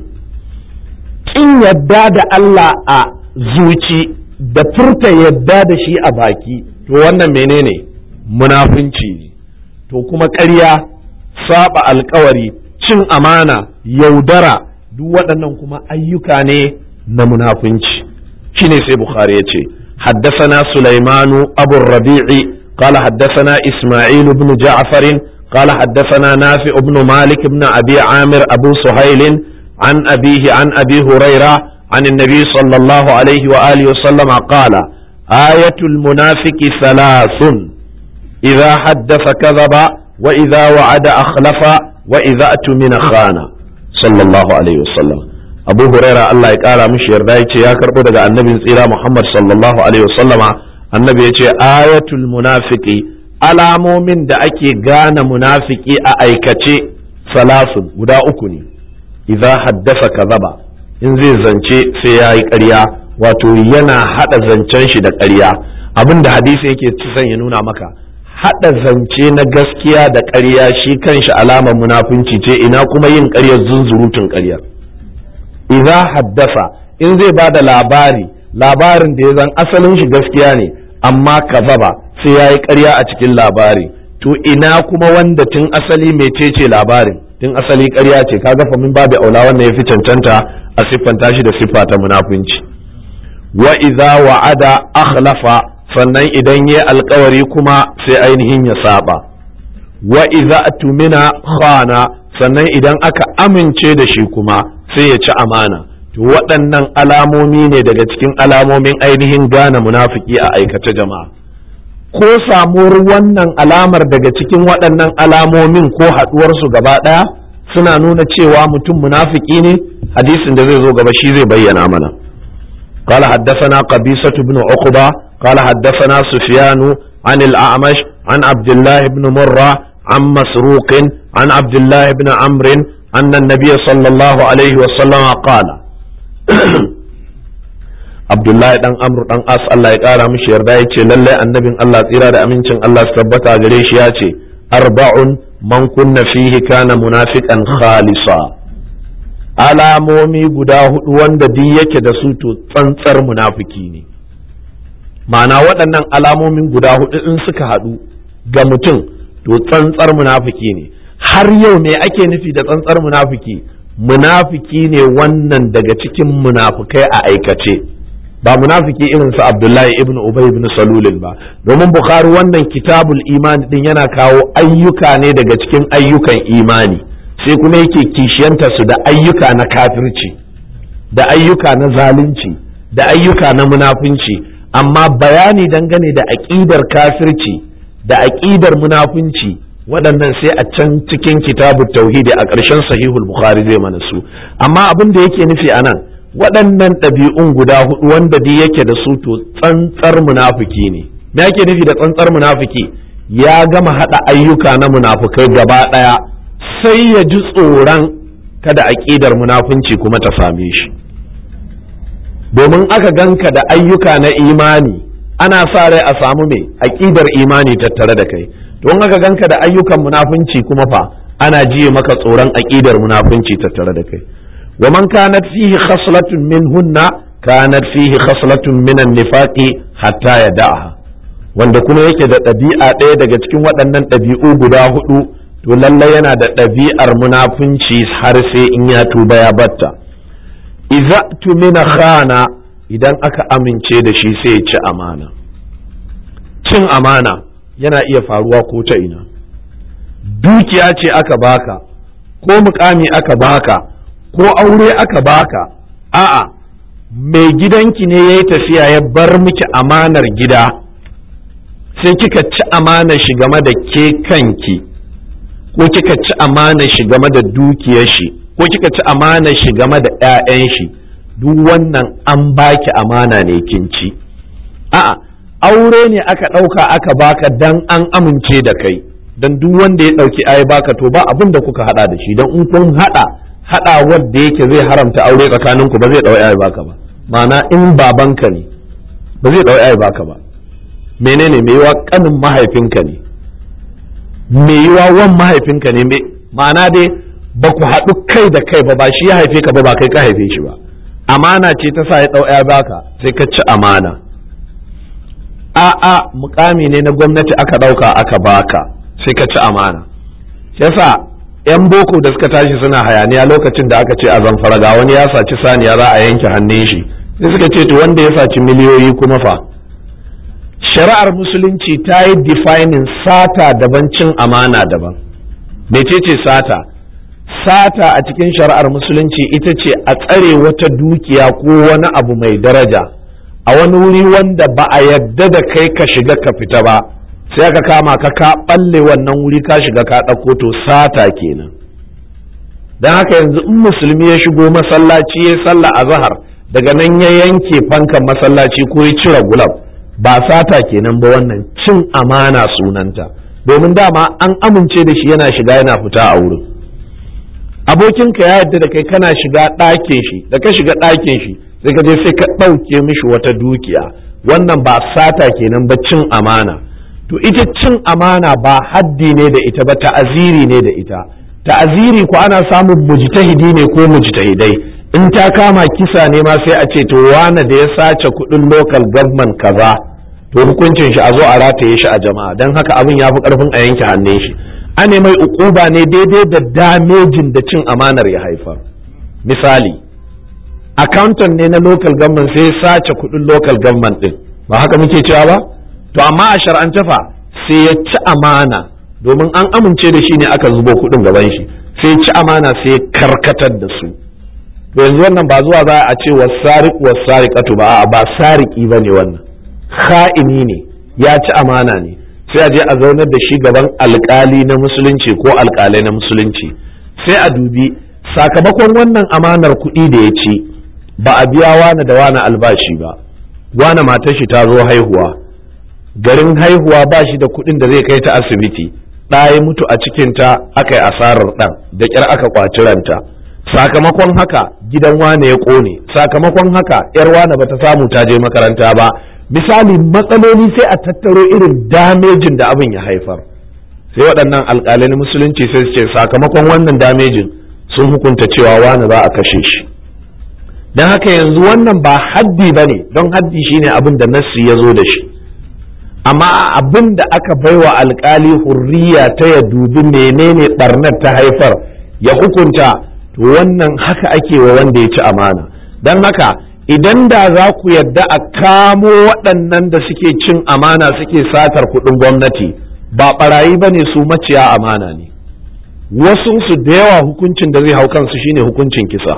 Kin yadda da Allah a zuci da furta yadda da shi a baki to wannan menene munafunci ne. To kuma ƙarya, saba alkawari, cin amana, yaudara, duk waɗannan kuma ayyuka ne na munafunci. Shine sai Bukhari ya ce حدثنا سليمان أبو الربيع قال حدثنا إسماعيل بن جعفر قال حدثنا نافع بن مالك بن أبي عامر أبو سهيل عن أبيه عن أبي هريرة عن النبي صلى الله عليه وآله وسلم قال آية المنافق ثلاث إذا حدث كذب وإذا وعد أخلف وإذا أتمن خان صلى الله عليه وسلم. Abu Huraira Allah ya kara mishi yarda yace ya karbo daga annabin tsira Muhammad sallallahu alaihi wasallama, annabi yace ayatul munafiqi, alamomin da ake gane munafiki a aikace salasun guda uku ne. Idza haddasa kazaba, in zai zance sai yayi ƙarya, wato yana hada zancen shi da ƙarya. Abinda hadisi yake son ya nuna maka, hada zance na gaskiya da ƙarya shi kanshi alamar munafunci ce, ina kuma yin ƙaryar zunzurutun ƙaryar. Idza haddasa, in zai bada labari, labarin da ya zan asalin shi gaskiya ne amma kazaba sai yayi ƙarya a cikin labari, to ina kuma wanda tun asali mecece labarin, tun asali ƙarya ce, kaga fa min babu aula wannan yafi cancanta a siffanta shi da siffa ta munafunci. Wa idza wa'ada akhlafa, sannan idan yayi alƙawari kuma sai ainihin ya saba. Wa idza atumina khana, sannan idan aka amince da shi kuma sai ya ci amana. To waɗannan alamomi ne daga cikin alamomin ainihin gane munafiki a aikace jama'a. Ko samuwar wannan alamar daga cikin waɗannan alamomin ko haɗuwarsu gaba ɗaya suna nuna cewa mutum munafiki ne, hadisin da zai zo gaba shi zai bayyana mana. قال حدثنا قبيصة بن عقبة قال حدثنا سفيان عن الأعمش عن عبد الله بن مرة عن مسروق عن عبد الله بن عمرو أن النبي صلى الله عليه وسلم قال عبد الله بن عمرو بن عاص الله يقرا mishi yarda yace lalle annabin Allah tsira da amincin Allah su tabbata gare shi yace arba'un man kunna fihi kana munafiqan khalisa, alamomi guda hudu wanda duk yake da su to tsantsar munafiki ne. Ma'ana waɗannan alamomin guda hudu in suka haɗu ga mutum to tsantsar munafiki ne. Har yau me ake nufi da tsantsar munafiki? Munafiki ne wannan daga cikin munafikai a aikace, ba munafiki irin su Abdullahi ibn Ubay ibn Salul ba, domin Bukhari wannan kitabul iman din yana kawo ayyuka ne daga cikin ayyukan imani, sai kuma yake kishiyanta su da ayyuka na kafirci, da ayyuka na zalunci, da ayyuka na munafunci, amma bayani dangane da aqidar kafirci da aqidar munafunci waɗannan sai a can cikin kitabut tauhidi a ƙarshen sahihul bukhari zai mana su. Amma abin da yake nufi anan, waɗannan ɗabi'un guda hudu wanda duk yake da su to tsantsar munafiki ne. Me yake nufi da tsantsar munafiki? Ya gama haɗa ayyuka na munafukai gaba ɗaya, sai ya ji tsoron kada aƙidar munafunci kuma ta same shi. Domin aka ganka da ayyuka na imani, ana sa rai a samu mai aƙidar imani tattare da kai. Don aka ganka da ayyukan munafunci kuma fa ana jiye maka tsoron aqidar munafunci tattare da kai. Wa man kanat fihi khaslatun minhunna kanat fihi khaslatun min an-nifaqi hatta yada'aha, wanda kuma yake da ɗabi'a ɗaya daga cikin waɗannan ɗabi'u guda hudu to lallai yana da ɗabi'ar munafunci har sai in ya tuba ya batta. Idza tumina khana, idan aka amince da shi sai ya ci amana. Cin amana yana iya faruwa ko ta ina. Dukiya ce aka baka, ko mukami aka baka, ko aure aka baka, a'a mai gidanki ne ya yi tafiya ya bar miki amanar gida, sai kika ci amanar shi game da ke kanki, ko kika ci amanar shi game da dukiyar shi ko kika ci amanar shi game da ƴaƴan shi, duk wannan an baki amana ne kin ci. A'a, aure ne aka ɗauka aka baka dan an amince da kai, dan duk wanda ya ɗauki ai baka to ba abin da kuka haɗa da shi, dan in kun haɗa haɗa wanda yake zai haramta aure tsakaninku ba zai ɗau ai baka ba. Ma'ana in babanka ne ba zai ɗau ai baka ba. Menene mai yiwa kanin mahaifinka ne, mai yiwa wan mahaifinka ne, ma'ana dai ba ku haɗu kai da kai ba, ba shi ya haife ka ba, ba kai ka haife shi ba. Amana ce ta sa ya ɗau ai baka sai ka ci amana. A'a, mukami ne na gwamnati aka ɗauka aka baka sai ka ci amana. Yasa yan boko da suka tashi suna hayaniya lokacin da aka ce a Zamfara ga wani ya saci saniya za a yanke hannun shi, sai suka ce to wanda ya saci miliyoyi kuma fa. Shari'ar musulunci ta yi defining sata daban, cin amana daban. Mecece sata? Sata a cikin shari'ar musulunci ita ce a tsare wata dukiya ko wani abu mai daraja a wani wuri wanda ba a yadda da kai ka shiga ka fita ba, sai aka kama ka ka balle wannan wuri ka shiga ka ɗauko, to sata kenan. Don haka yanzu in musulmi ya shigo masallaci ya sallah azhar, daga nan ya yanke fankan masallaci ko ya cire gulab, ba sata kenan ba, wannan cin amana sunanta, domin dama an amince da shi yana shiga yana fita a wurin. Abokinka ya yarda da kai kana shiga ɗakin shi, da ka shiga ɗakin shi sai ka je sai ka ɗauke mishi wata dukiya, wannan ba sata kenan ba, cin amana. To ita cin amana ba haddi ne da ita ba, ta'aziri ne da ita. Ta'aziri ko ana samun mujtahidi ne ko mujtahidai, in ta kama kisa ne ma sai a ce to wane da ya sace kuɗin local government kaza, to hukuncin shi a zo a rataye shi a jama'a, don haka abin ya fi ƙarfin a yanke hannun shi. Ane mai ukuba ne daidai da damejin da cin amanar ya haifar. Misali, accountant ne na local government sai ya sace kuɗin local government ɗin, ba haka muke cewa ba? To amma a shar'ance fa sai ya ci amana, domin an amince da shi ne aka zubo kuɗin gaban shi, sai ya ci amana sai ya karkatar da su. To yanzu wannan ba zuwa za a ce wasariq wasariqatu ba, ba sariki bane wannan, kha'ini ne, ya ci amana ne. Sai a je a zaunar da shi gaban alkali na musulunci ko alkalai na musulunci, sai a dubi sakamakon wannan amanar kuɗi da ya ci, ba a biya wani da wani albashi ba, wani matar shi ta zo haihuwa, garin haihuwa ba shi da kuɗin da zai kai ta asibiti, ɗa ya mutu a cikinta, aka yi asarar ɗan da ƙyar aka kwaci ranta. Sakamakon haka gidan wane ya ƙone, sakamakon haka ‘yar wane ba ta samu ta je makaranta ba. Misali, matsaloli sai a tattaro irin damejin da abin ya haifar, sai waɗannan alƙalai na musulunci sai su ce sakamakon wannan damejin sun hukunta cewa wani za a kashe shi. Don haka yanzu wannan ba haddi ba ne, don haddi shine abin da nassi ya zo da shi, amma abin da aka baiwa alƙali hurriya ta ya dubi menene ɓarnar ta haifar ya hukunta, to wannan haka ake wa wanda ya ci amana. Don haka idan da za ku yadda a kamo waɗannan da suke cin amana suke satar kuɗin gwamnati, ba ɓarayi ba ne, su maciya amana ne. Wasunsu da yawa hukuncin da zai hau kansu shine hukuncin kisa.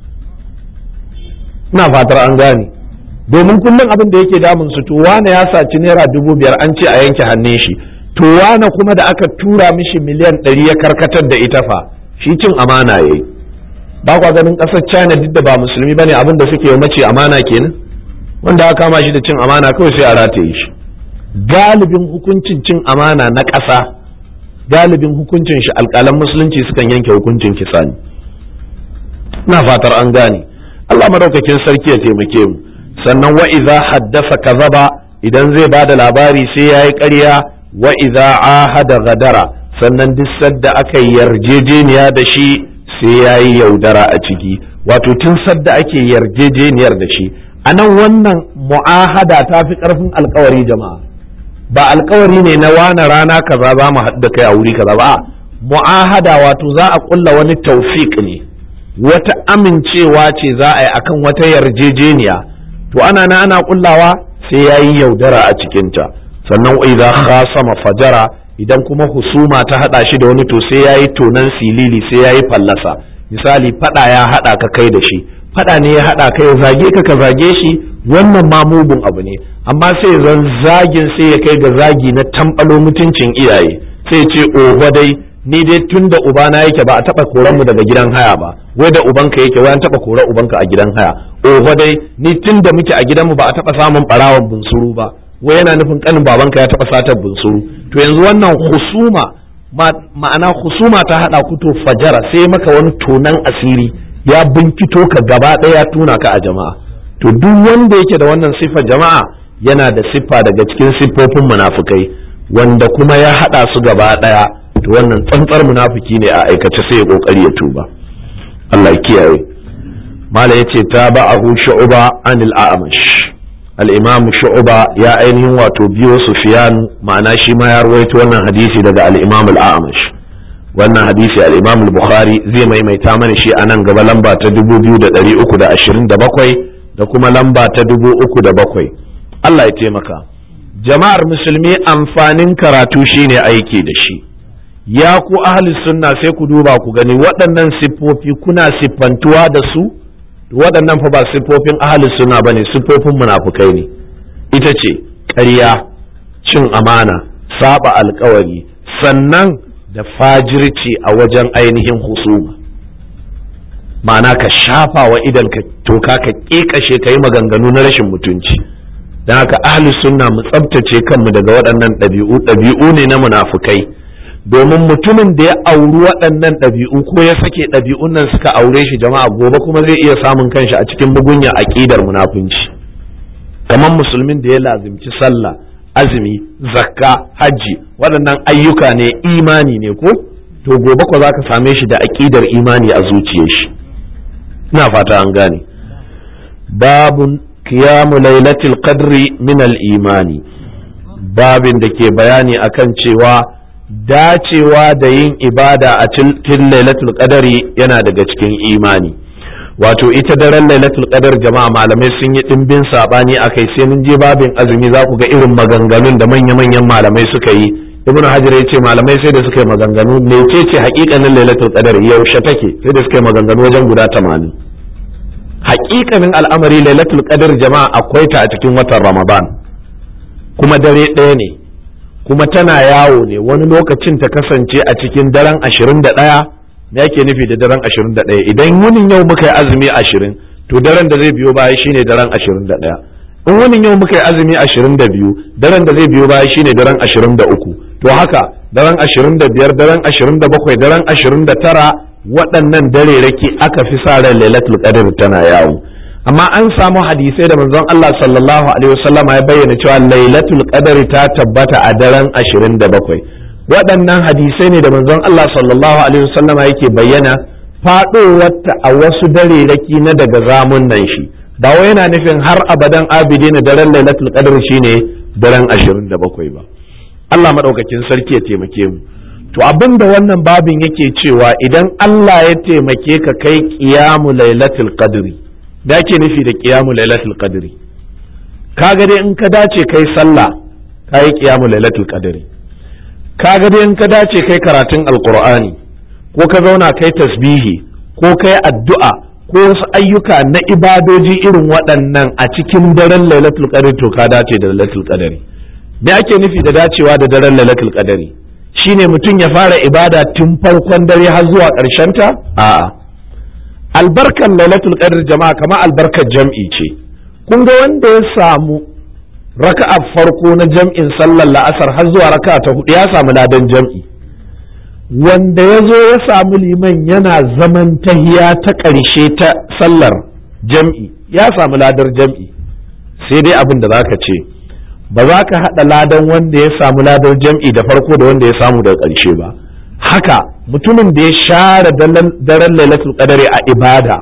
Ina fatar an gane, domin kullum abin da yake damun su, to wane ya saci naira dubu biyar an ce a yanke hannun shi, to wane kuma da aka tura mishi miliyan ɗari ya karkatar da ita fa, shi cin amana yayi. Ba kwa ganin ƙasar China duk da ba musulmi bane abin da suke yi mace amana kenan, wanda aka kama shi da cin amana kawai sai a rataye shi. Galibin hukuncin cin amana na ƙasa, galibin hukuncin shi alƙalan musulunci sukan yanke hukuncin kisa ne. Ina fatar an gane. Allah madaukakin sarki ya taimake mu. Sannan wa idza haddasa kazaba, idan zai bada labari sai yayi ƙarya, wa idza ahada gadara, sannan duk sadda aka yarjejeniya da shi sai ya yi yaudara a ciki, wato tun sadda ake yarjejeniyar da shi. A nan wannan mu'ahada ta fi ƙarfin alkawari jama'a, ba alkawari ne na wane rana kaza za mu haɗu da kai a wuri kaza ba, mu'ahada wato za a ƙulla wani tawfiq ne, wata amincewa ce za a yi akan wata yarjejeniya, to ana na ana ƙullawa sai ya yi yaudara a cikinta. Sannan idza khasama fajara, idan kuma husuma ta hada shi da wani to sai yayi tonan silili, sai yayi fallasa. Misali, fada ya hada ka kai da shi, fada ne ya hada kai, zage ka ka zage shi, wannan ma mugun abu ne, amma sai zan zagin sai ya kai ga zagi na tambalo mutuncin iyaye, sai ce oho dai ni dai tun da ubana yake ba a taɓa koran mu daga gidan haya ba, wai da ubanka yake wai an taɓa kora ubanka a gidan haya. Oho dai ni tun da muke a gidanmu ba a taɓa samun ɓarawon bunsuru ba, wai yana nufin ƙanin babanka ya taɓa satar bunsuru. To yanzu wannan husuma ma'ana husuma ta haɗa ku to fajara sai maka wani tonan asiri ya binkito ka gaba ɗaya ya tuna ka a jama'a. To duk wanda yake da wannan siffar jama'a yana da siffa daga cikin siffofin munafukai wanda kuma ya haɗa su gaba ɗaya, to wannan tsantsar munafiki ne a aikace sai ya kokari ya tuba. Allah ya kiyaye. Mala yace tabahu shu'ba anil a'mash. Al-imam shu'ba ya ainihin wato biyo Sufyan, ma'ana shi ma ya rawaito wannan hadisi daga al-imam al-a'mash. Wannan hadisi al-imam al-bukhari zai maimaita mana shi a nan gaba lamba ta dubu biyu da ɗari uku da ashirin da bakwai da kuma lamba ta dubu uku da bakwai. Allah ya taimaka. Jama'ar musulmi, amfanin karatu shine aiki da shi. Ya ku ahli sunna sai ku duba ku gani waɗannan siffofi kuna siffantuwa da su, waɗannan fa ba siffofin ahli sunna bane, siffofin munafukai ne. Ita ce ƙarya, cin amana, saba alkawari, sannan da fajirci a wajen ainihin husuma. Ma'ana ka shafa wa idan ka toka ka ƙeƙashe ka yi maganganu na rashin mutunci. Don haka ahli sunna mu tsabtace kanmu daga waɗannan ɗabi'u, ɗabi'u ne na munafukai. Domin mutumin da ya auri waɗannan ɗabi'u ko ya sake ɗabi'un nan suka aure shi jama'a, gobe kuma zai iya samun kanshi a cikin mugunya aƙidar munafunci. Kamar musulmin da ya lazimci sallah, azumi, zakka, hajji, waɗannan ayyuka ne, imani ne ko, to gobe ko za ka same shi da aƙidar imani a zuciyar shi. Ina fata an gane. Babun qiyamu lailatul qadri min al-imani. Babin da ke bayani akan cewa dacewa da yin ibada a cikin lailatul qadari yana daga cikin imani. Wato ita daren lailatul qadar jama'a malamai sun yi dimbin sabani akai, sai mun je babin azumi za ku ga irin maganganun da manya-manyan malamai suka yi. Ibn Hajar ya ce malamai sai da suka yi maganganu mecece haƙiƙanin lailatul qadar, yaushe take, sai da suka yi maganganu wajen guda tamanin. Haƙiƙanin al'amari lailatul qadar jama'a akwai ta a cikin watan Ramadan, kuma dare ɗaya ne, kuma tana yawo ne, wani lokacin ta kasance a cikin daren ashirin da ɗaya. Me yake nufi da daren ashirin da ɗaya? Idan wunin yau muka yi azumi ashirin, to daren da zai biyo baya shine daren ashirin da ɗaya. In wunin yau muka yi azumi ashirin da biyu, daren da zai biyo baya shine daren ashirin da uku. To haka daren ashirin da biyar, daren ashirin da bakwai, daren ashirin da tara, waɗannan dare raki aka fi sa ran lailatul qadr tana yawo. Amma an samu hadisai da manzon Allah sallallahu alaihi wasallam ya bayyana cewa lailatul qadr ta tabbata a daren ashirin da bakwai. Waɗannan hadisai ne da manzon Allah sallallahu alaihi wasallam yake bayyana faɗowarta a wasu dare raki na daga zamun nan shi. Ba wai yana nufin har abadan abidi na daren lailatul qadr shine daren ashirin da bakwai ba. Allah madaukakin sarki ya taimake mu. To abin da wannan babin yake cewa idan Allah ya taimake ka kai qiyamu lailatul qadri, da ke nufi da qiyamu lailatul qadri, kaga dai in ka dace kai sallah kai qiyamu lailatul qadri, kaga dai in ka dace kai karatun alqur'ani ko ka zauna kai tasbihi ko kai addu'a ko wasu ayyuka na ibadoji irin waɗannan a cikin daren lailatul qadri, to ka dace da lailatul qadri. Me ake nufi da dacewa da daren lailatul qadri? Shine mutum ya fara ibada tun farkon dare har zuwa ƙarshen ta? A'a. Albarkar lailatul qadr jama'a kamar albarkar jam'i ce. Kun ga wanda ya samu raka'a farko na jam'in sallar la'asar har zuwa raka'a ta hudu ya samu ladan jam'i. Wanda ya zo ya samu liman yana zaman tahiya ta ƙarshe ta sallar jam'i ya samu ladar jam'i. Sai dai abin da zaka ce ba za ka haɗa ladan wanda ya samu ladar jam'i da farko da wanda ya samu daga ƙarshe ba. Haka mutumin da ya share daren lailatul qadari a ibada,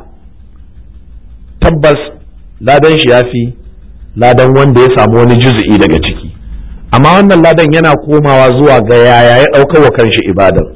tabbas ladan shi ya fi ladan wanda ya samu wani juz'i daga ciki. Amma wannan ladan yana komawa zuwa ga yaya ya ɗaukar wa kanshi ibadar.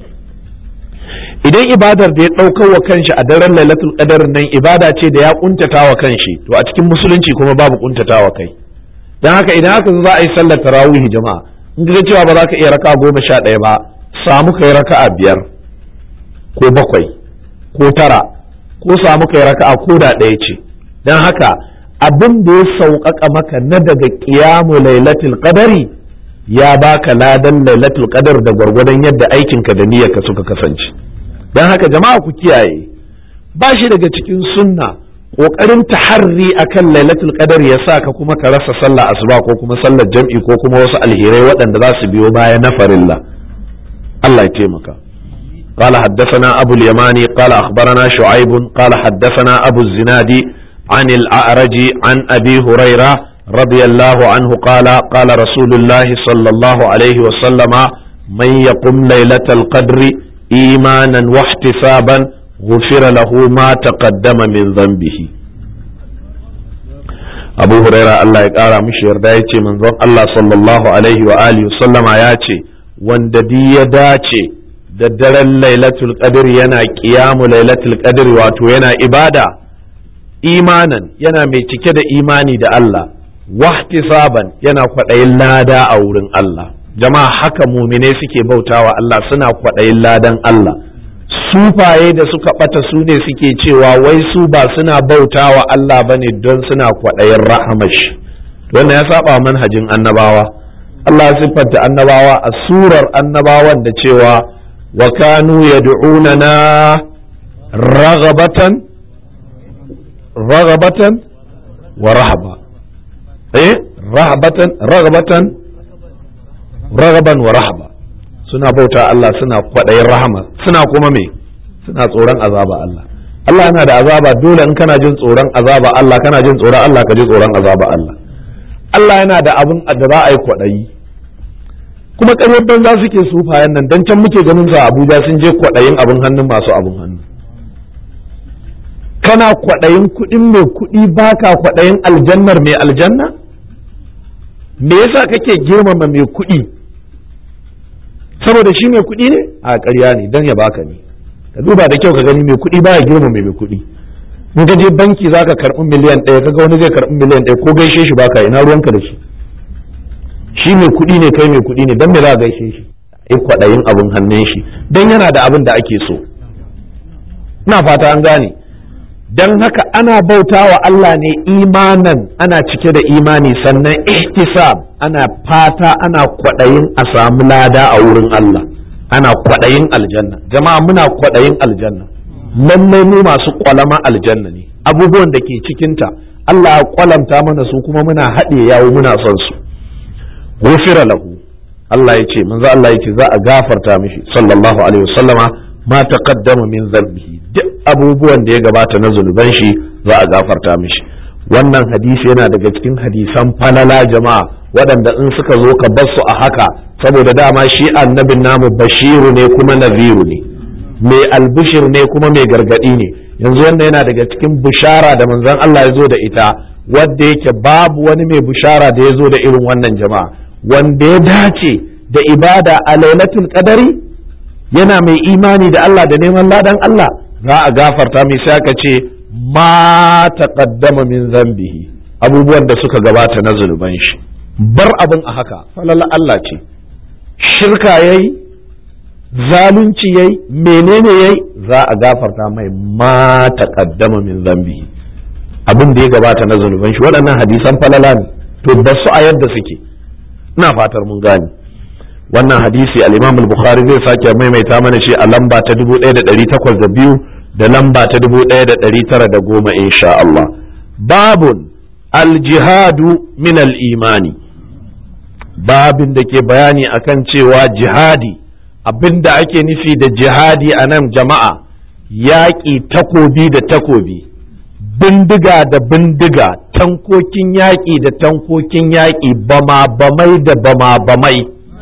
Idan ibadar da ya ɗaukar wa kanshi a daren lailatul qadar nan ibada ce da ya kuntata wa kanshi, to a cikin musulunci kuma babu kuntata wa kai. Dan haka idan aka zo za a yi sallar tarawih jama'a, in ga cewa ba za ka iya raka goma sha ɗaya ba, samu kai raka'a biyar ko bakwai ko tara ko samu kai raka'a ko da ɗaya ce. Dan haka abin da ya sauƙaƙa maka na daga ƙiyamu lailatul qadari ya baka ladan lailatul qadr da gwargwadon yadda aikinka da niyyarka suka kasance. Dan haka jama'a ku kiyaye, ba shi daga cikin sunna kokarin taharri akan lailatul qadr ya sa ka kuma ka rasa sallah asuba ko kuma sallar jam'i ko kuma wasu alherai waɗanda za su biyo baya na farilla. Allah ya taimaka. قال حدثنا أبو اليماني قال أخبرنا شعيب قال حدثنا أبو الزناد عن الأعرج عن أبي هريرة رضي الله عنه قال قال رسول الله صلى الله عليه وسلم من يقم ليلة القدر إيمانا واحتسابا غفر له ما تقدم من ذنبه. أبو هريرة الله يقال مش يردايتي من ذنب الله صلى الله عليه وآله وسلم آياتي وانددي داتي da daren lailatul qadr yana qiyamu lailatul qadr wato yana ibada imanan yana mai cike da imani da Allah wahtisaban yana kwaɗayin lada a wurin Allah. Jama'a haka mumine suke bautawa Allah, suna kwaɗayin ladan Allah. Sufaye da suka ɓata su ne suke cewa wai su ba suna bautawa Allah bane don suna kwaɗayin rahamashi. Wannan ya saba manhajin annabawa. Allah ya siffanta annabawa a surar annabawan da cewa wa kanu yad'unana raghabatan raghabatan wa rahaba eh rahabatan raghabatan ragaban wa rahaba, suna bauta Allah suna kwaɗayin rahama suna kuma me suna tsoron azaba Allah. Allah yana da azaba, dole in kana jin tsoron azaba Allah kana jin tsoron Allah ka ji tsoron azaba Allah. Allah yana da abin da za a yi kwaɗayi, kuma ƙaryar banza suke sufayen nan dan can muke ganin sa Abuja sun je kwaɗayin abin hannun masu abin hannu. Kana kwaɗayin kuɗin mai kuɗi baka kwaɗayin aljannar mai aljanna? Me yasa kake girmama mai kuɗi? Saboda shi mai kuɗi ne? A ƙarya ne, dan ya baka ne. Ka duba da kyau ka gani mai kuɗi baya girmama mai kuɗi. In ka je banki zaka karɓi miliyan ɗaya kaga wani zai karɓi miliyan ɗaya ko gaishe shi baka, ina ruwanka da shi? Shi mai kuɗi ne kai mai kuɗi ne, dan me za ka gaishe shi? Ai kwaɗayin abin hannun shi, dan yana da abin da ake so. Ina fata an gane. Dan haka ana bauta wa Allah ne imanan, ana cike da imani, sannan ihtisab ana fata ana kwaɗayin a samu lada a wurin Allah, ana kwaɗayin aljanna. Jama'a muna kwaɗayin aljanna, lallai mu masu kwalama aljanna ne. Abubuwan da ke cikinta Allah ya kwalamta mana su kuma muna haɗe yawo muna son su. Ghufira lahu, Allah ya ce manzo Allah ya ce za a gafarta mishi sallallahu alaihi wasallama ma taqaddama min dhanbihi, duk abubuwan da ya gabata na zunuban shi za a gafarta mishi. Wannan hadisi yana daga cikin hadisan falala jama'a, waɗanda in suka zo ka bar su a haka, saboda dama shi annabin namu bashiru ne kuma naziru ne, mai albishir ne kuma mai gargadi ne. Yanzu wannan yana daga cikin bishara da manzon Allah ya zo da ita, wadda yake babu wani mai bishara da ya zo da irin wannan jama'a, wanda ya dace da ibada a lailatul qadari yana mai imani da Allah da neman ladan Allah, za a gafarta mai, sai aka ce ma taqaddama min zambihi, abubuwan da suka gabata na zunuban shi. Bar abin a haka falala Allah ce, shirka yayi, zalunci yayi, menene yayi, za a gafarta mai ma taqaddama min zambihi, abin da ya gabata na zunuban shi. Waɗannan hadisan falala ne, to ba su a yadda suke. Ina fatar mun gane wannan hadisi. al-Imam al-Bukhari zai sake maimaita mana shi a lamba ta dubu ɗaya da ɗari takwas da biyu da lamba ta dubu ɗaya da ɗari tara da goma insha Allah. Babun al-jihadu min al-imani, babin da ke bayani akan cewa jihadi, abinda ake nufi da jihadi a nan jama'a, yaƙi takobi da takobi, bindiga da bindiga, tankokin yaƙi da tankokin yaƙi, bama bamai da bama bamai.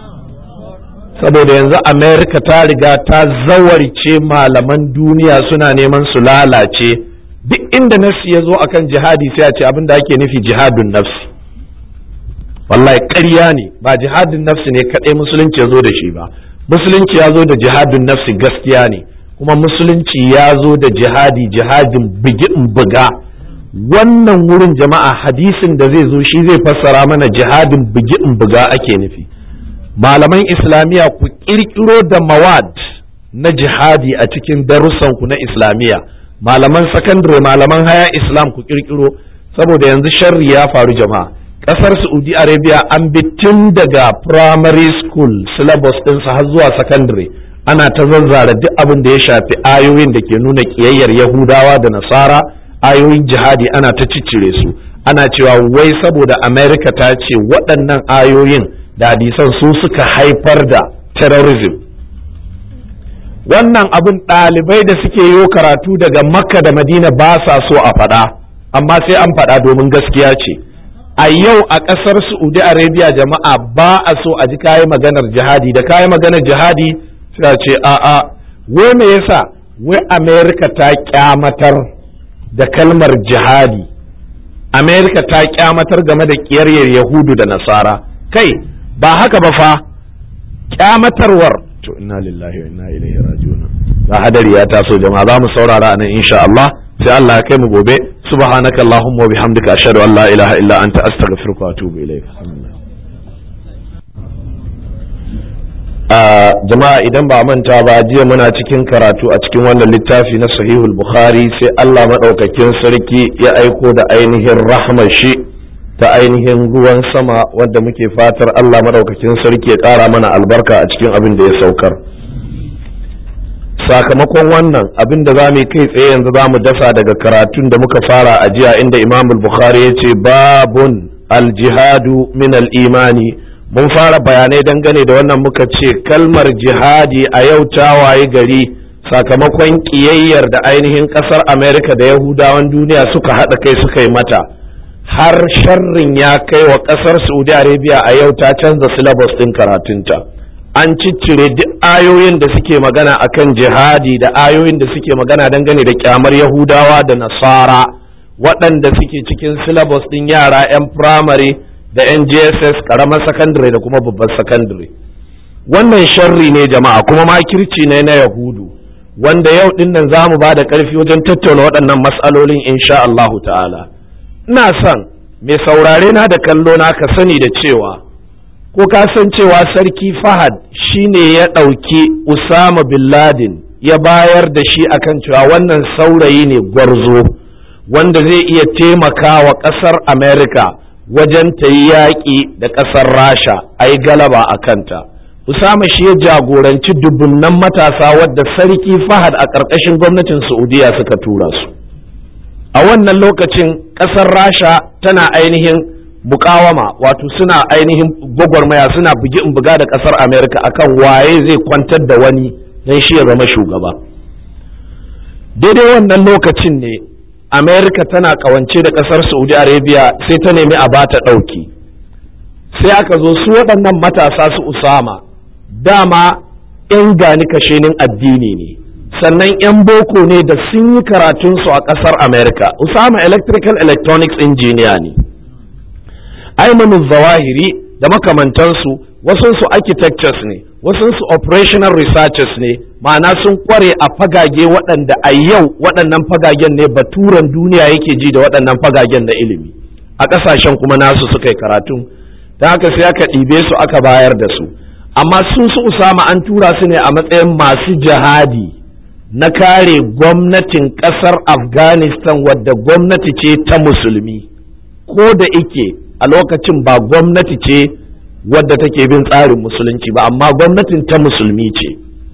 Saboda yanzu Amerika ta riga ta zawarce malaman duniya suna neman su lalace. Duk inda nafsi ya zo akan jihadi sai a ce abin da ake nufi jihadun nafsi. Wallahi ƙarya ne, ba jihadun nafsi ne kaɗai musulunci ya zo da shi ba. Musulunci ya zo da jihadun nafsi gaskiya ne, kuma musulunci ya zo da jihadi, jihadin bugi in buga. Wannan wurin jama'a hadisin da zai zo shi zai fassara mana jihadin bugi in buga ake nufi. Malaman islamiyya ku kirkiro da mawad na jihadi a cikin darussanku na islamiyya. Malaman sakandare, malaman haya islam ku kirkiro, saboda yanzu sharri ya faru jama'a. ƙasar Saudi Arabia an bi tun daga primary school syllabus ɗinsa har zuwa secondary ana ta zazzara duk abin da ya shafi ayoyin da ke nuna ƙiyayyar Yahudawa da Nasara, ayoyin jihadi ana ta ciccire su, ana cewa wai saboda America ta ce waɗannan ayoyin da hadisan su suka haifar da terrorism. Wannan abin ɗalibai da suke yi karatu daga Makka da Madina ba sa so a faɗa, amma sai an faɗa domin gaskiya ce. A yau a ƙasar Saudi Arabia jama'a ba a so a ji kayi maganar jihadi, da kayi maganar jihadi sai ce a'a, wai me yasa wai America ta kyamatar da kalmar jihadi, America ta kyamatar game da ƙiyayyar Yahudu da Nasara. Kai ba haka ba fa, kyamatarwar to inna lillahi wa inna ilaihi raji'un. Ga hadari ya taso jama'a, za mu saurara anan insha Allah, sai Allah ya kai mu gobe. subhanaka allahumma wa bihamdika ashhadu an la ilaha illa anta astaghfiruka wa atubu ilayk. Jama'a idan ba manta ba, jiya muna cikin karatu a cikin wannan littafi na sahihul bukhari, sai Allah madaukakin sarki ya aiko da ainihin rahmar shi ta ainihin ruwan sama wanda muke fatar Allah madaukakin sarki ya ƙara mana albarka a cikin abin da ya saukar. Sakamakon wannan abin da za mu kai tsaye yanzu za mu dasa daga karatun da muka fara a jiya, inda Imam Bukhari ya ce babun aljihadu min al-imani. Mun fara bayanai dangane da wannan, muka ce kalmar jihadi a yau ta waye gari sakamakon ƙiyayyar da ainihin ƙasar Amerika da Yahudawan duniya suka haɗa kai suka yi mata, har sharrin ya kai wa ƙasar Saudi Arabia a yau ta canza syllabus ɗin karatunta. An ciccire duk ayoyin da suke magana akan jihadi da ayoyin da suke magana dangane da kyamar Yahudawa da Nasara, waɗanda suke cikin syllabus ɗin yara 'yan firamare da 'yan J S S, ƙaramar sakandare da kuma babbar sakandare. Wannan sharri ne jama'a, kuma makirci ne na Yahudu, wanda yau ɗin nan za mu ba da ƙarfi wajen tattauna waɗannan matsalolin insha Allahu ta'ala. Ina son mai saurare na da kallo na ka sani da cewa, ko ka san cewa sarki Fahad shine ya ɗauki Usama bin Laden ya bayar da shi akan cewa wannan saurayi ne gwarzo wanda zai iya taimaka wa ƙasar Amerika wajen ta yi yaƙi da ƙasar Rasha a yi galaba a kanta. Usama shi ya jagoranci dubunnan matasa wadda sarki Fahad a ƙarƙashin gwamnatin Saudiya suka tura su. A wannan lokacin ƙasar Rasha tana ainihin mukawama, wato suna ainihin gwagwarmaya, suna bugi in buga da kasar Amerika akan waye zai kwantar da wani dan shi ya zama shugaba. Daidai wannan lokacin ne Amerika tana kawance da kasar Saudi Arabia, sai ta nemi a bata ɗauki. Sai aka zo su waɗannan matasa su Usama, dama 'yan gani kashenin addini ne, sannan 'yan boko ne da sun yi karatunsu a ƙasar Amerika. Usama electrical electronics engineer ne. Aimanu Zawahiri da makamantansu, wasunsu architectures ne, wasunsu operational researchers ne, ma'ana sun kware a fagage waɗanda a yau waɗannan fagagen ne baturan duniya yake ji da waɗannan fagagen na ilimi. A ƙasashen kuma nasu suka yi karatun, ta haka sai aka ɗibe su aka bayar da su. Amma sun su Usama an tura su ne a matsayin masu jihadi na kare gwamnatin ƙasar Afghanistan, wadda gwamnati ce ta musulmi, ko da ike a lokacin ba gwamnati ce wadda take bin tsarin musulunci ba, amma gwamnatin ta musulmi ce.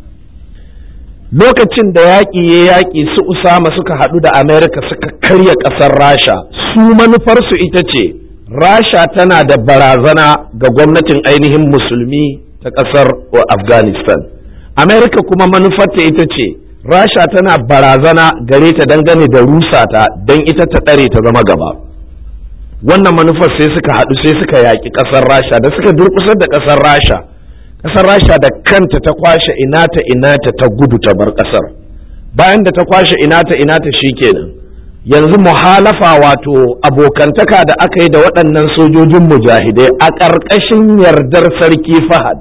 Lokacin da yaƙi ya yaƙi, su Usama suka haɗu da Amerika suka karya ƙasar Rasha. Su manufarsu ita ce Rasha tana da barazana ga gwamnatin ainihin musulmi ta ƙasar Afghanistan. Amerika kuma manufarta ita ce Rasha tana barazana gare ta dangane da rusa ta don ita ta ɗare ta zama gaba. Wannan manufar sai suka haɗu sai suka yaƙi ƙasar Rasha, da suka durƙusar da ƙasar Rasha, ƙasar Rasha da kanta ta kwashe inata inata ta gudu ta bar ƙasar. Bayan da ta kwashe inata inata shikenan, yanzu muhalafa, wato abokantaka da aka yi da waɗannan sojojin mujahidai a ƙarƙashin yardar sarki Fahad,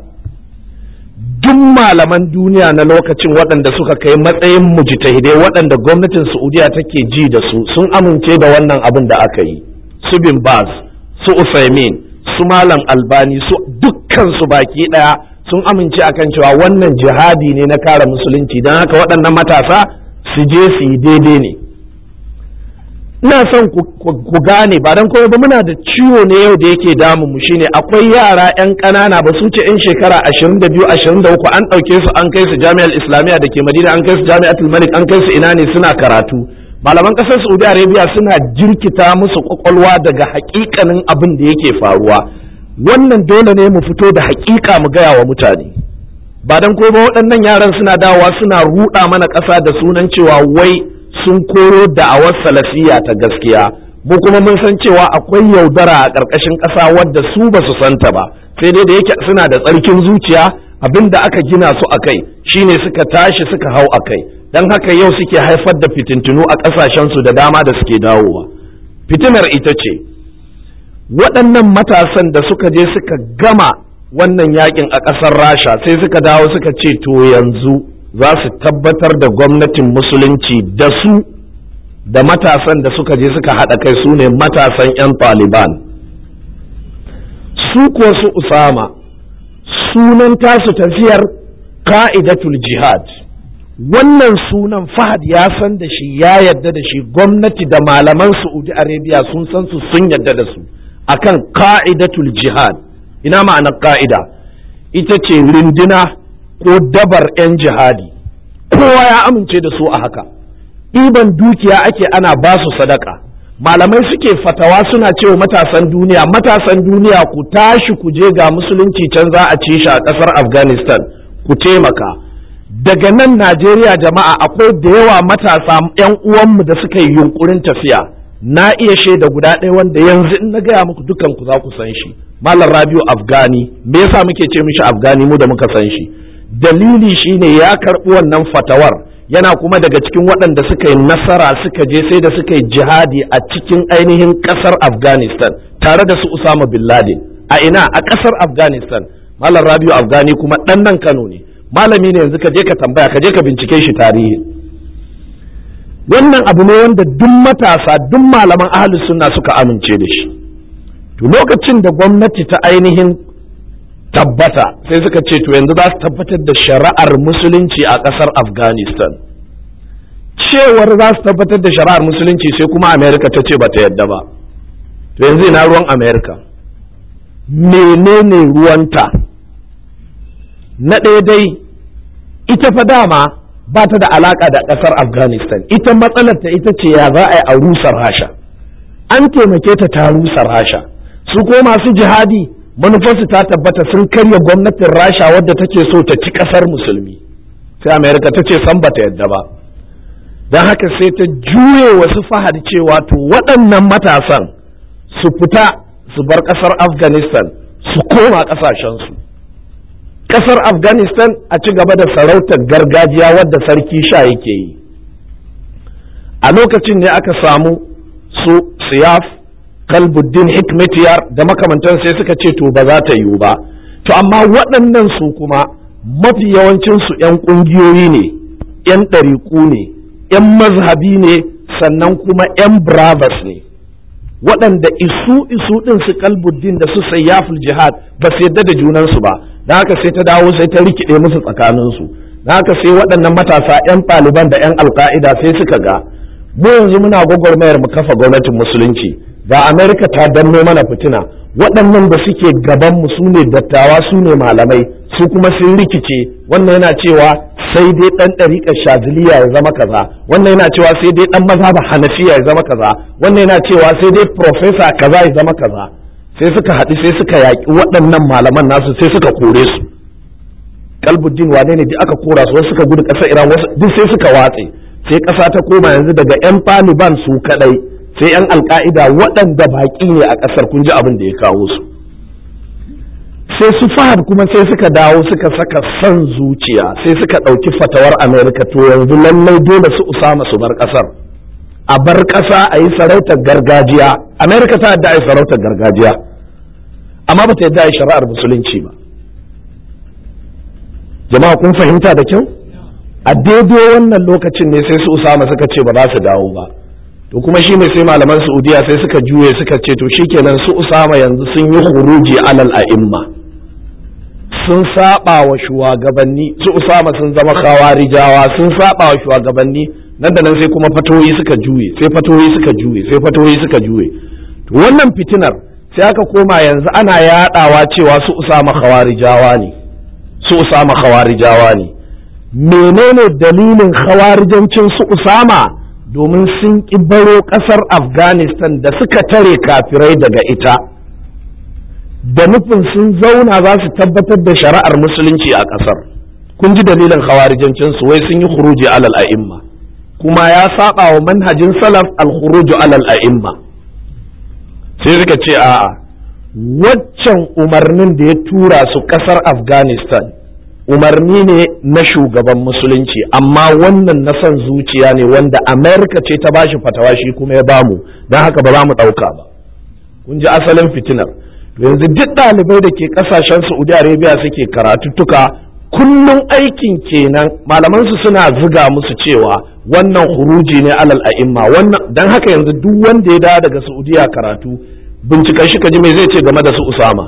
duk malaman duniya na lokacin waɗanda suka kai matsayin mujtahidai waɗanda gwamnatin Saudiya take ji da su sun amince da wannan abin da aka yi. Su Bin Baz, su Usaimin, su Malam Albani, su dukkan su baki ɗaya sun amince akan cewa wannan jihadi ne na kare musulunci, don haka waɗannan matasa su je su yi daidai ne. ina son ku gane ba dan kowa ba, muna da ciwo ne yau da yake damun mu shine akwai yara yan ƙanana ba su ce yan shekara ashirin da biyu ashirin da uku an ɗauke su an kai su jami'ar islamiyya da ke madina, an kai su jami'atul malik, an kai su ina ne suna karatu. Malaman ƙasar saudi arabia suna jirkita musu kwakwalwa daga haƙiƙanin abin da yake faruwa. Wannan dole ne mu fito da haƙiƙa mu gaya wa mutane, ba dan kowa ba waɗannan yaran suna dawowa suna ruɗa mana ƙasa da sunan cewa wai sun koyo da'awar salafiya ta gaskiya. Mu kuma mun san cewa akwai yaudara a ƙarƙashin ƙasa wadda su ba su santa ba, sai dai da yake suna da tsarkin zuciya abin da aka gina su a kai shine suka tashi suka hau a kai, don haka yau suke haifar da fitintunu a ƙasashensu da dama da suke dawowa. Fitinar ita ce waɗannan matasan da suka je suka gama wannan yakin a ƙasar Rasha sai suka dawo suka ce to yanzu za su tabbatar da gwamnatin musulunci da su da matasan da suka je suka haɗa kai su ne matasan 'yan Taliban. Su kuwa su Usama sunan tasu tafiyar ka'idatul jihad. Wannan sunan Fahad ya san da shi, ya yadda da shi, gwamnati da malaman Saudi Arabia sun san su, sun yadda da su akan ka'idatul jihad. Ina ma'anar ka'ida? Ita ce rinduna ko dabar 'yan jihadi, kowa ya amince da su a haka. Ɗiban dukiya ake ana ba su sadaka. Malamai suke fatawa suna cewa matasan duniya, matasan duniya ku tashi ku je ga musulunci can za a ci shi a ƙasar Afghanistan, ku taimaka. Daga nan Najeriya jama'a akwai da yawa matasa 'yan uwanmu da suka yi yunkurin tafiya. Na iya shaida guda ɗaya wanda yanzu in na gaya muku dukan ku za ku san shi, Malam Rabiu Afghani. Me yasa muke ce mishi Afghani mu da muka san shi? Dalili shine ya karɓi wannan fatawar, yana kuma daga cikin waɗanda suka yi nasara suka je sai da suka yi jihadi a cikin ainihin ƙasar Afghanistan tare da su Usama bin Laden. A ina? A ƙasar Afghanistan. Malam Rabiu Afghani kuma ɗan nan Kano ne, malami ne, yanzu ka je ka tambaya, ka je ka bincike shi tarihi. Wannan abu ne wanda duk matasa, duk malaman ahlus sunna suka amince da shi. To lokacin da gwamnati ta ainihin tabbata sai suka ce to yanzu za su tabbatar da shari'ar musulunci a ƙasar Afghanistan. Cewar za su tabbatar da shari'ar musulunci sai kuma Amerika ta ce ba ta yadda ba. To yanzu ina ruwan Amerika? Menene ruwanta? Na ɗaya dai ita fa dama ba ta da alaka da ƙasar Afghanistan. Ita matsalar ta ita ce ya za a yi a rusar Rasha. An taimake ta ta rusar Rasha. Su ko masu jihadi manufarsu ta tabbata sun karya gwamnatin Rasha wadda take so ta ci ƙasar musulmi. Sai Amerika ta ce san bata yadda ba. Don haka sai ta juye wasu Fahad cewa to waɗannan matasan su fita su bar ƙasar Afghanistan su koma ƙasashensu. Ƙasar Afghanistan a ci gaba da sarautar gargajiya wadda sarki sha yake yi. A lokacin ne aka samu su Siyaf, Kalbuddin Hikmetiyar da makamantan sai suka ce to ba za ta yiwu ba. To amma waɗannan su kuma mafi yawancinsu 'yan ƙungiyoyi ne, 'yan ɗariƙu ne, 'yan mazhabi ne, sannan kuma 'yan bravas ne. Waɗanda isu isu ɗin su Kalbuddin da su Sayyaful Jihad ba su yadda da junansu ba. Da haka sai ta dawo sai ta rikide musu tsakaninsu. Da haka sai waɗannan matasa 'yan Taliban da 'yan Alƙa'ida sai suka ga mu yanzu muna gwagwarmayar mu kafa gwamnatin musulunci, ga Amerika ta danno mana fitina, waɗannan da suke gaban mu su ne dattawa, su ne malamai, su kuma sun rikice. Wannan yana cewa sai dai ɗan ɗariƙar Shaziliya ya zama kaza, wannan yana cewa sai dai ɗan mazhabar Hanafiya ya zama kaza, wannan yana cewa sai dai profesa kaza ya zama kaza. Sai suka haɗu sai suka yaƙi waɗannan malaman nasu sai suka kore su. Kalbuddin wane ne duk aka kora su, wasu suka gudu ƙasar Iran, wasu duk sai suka watse. Sai ƙasa ta koma yanzu daga 'yan Taliban su kaɗai sai 'yan Alƙa'ida waɗanda baƙi ne a ƙasar, kun ji abin da ya kawo su. Sai su Fahad kuma sai suka dawo suka saka son zuciya sai suka ɗauki fatawar Amerika, to yanzu lallai dole su Usama su bar ƙasar, a bar ƙasa a yi sarautar gargajiya. Amerika ta yadda a yi sarautar gargajiya amma ba ta yadda a yi shari'ar musulunci ba. Jama'a kun fahimta da kyau? A daidai wannan lokacin ne sai su Usama suka ce ba za su dawo ba. To kuma shi ne sai malaman Saudiya sai suka juye suka ce to shikenan su Usama yanzu sun yi huruji alal a'imma, sun saba wa shugabanni. Su Usama sun zama khawarijawa, sun saba wa shugabanni. nan da nan sai kuma fatoyi suka juye sai fatoyi suka juye sai fatoyi suka juye to wannan fitinar sai aka koma yanzu ana yadawa cewa su Usama khawarijawa ne su Usama khawarijawa ne menene dalilin khawarijancin su Usama domin sun ki baro kasar Afghanistan da suka tare kafirai daga ita da nufin sun zauna za su tabbatar da shari'ar musulunci a kasar kun ji dalilin khawarijancin su wai sun yi khuruji alal a'imma kuma ya saba wa manhajin salaf al-khuruju alal a'imma sai suka ce a'a waccan umarnin da ya tura su kasar Afghanistan umarni ne na shugaban musulunci amma wannan na son zuciya ne wanda Amerika ce ta bashi fatawa shi kuma ya bamu don haka ba za mu ɗauka ba kun ji asalin fitinar to yanzu duk ɗalibai da ke ƙasashen Saudi Arabia suke karatuttuka kullum aikin kenan malaman su suna zuga musu cewa wannan huruji ne alal a'imma wannan dan haka yanzu duk wanda ya dawo daga Saudiya karatu binciken shi kaji me zai ce game da su Usama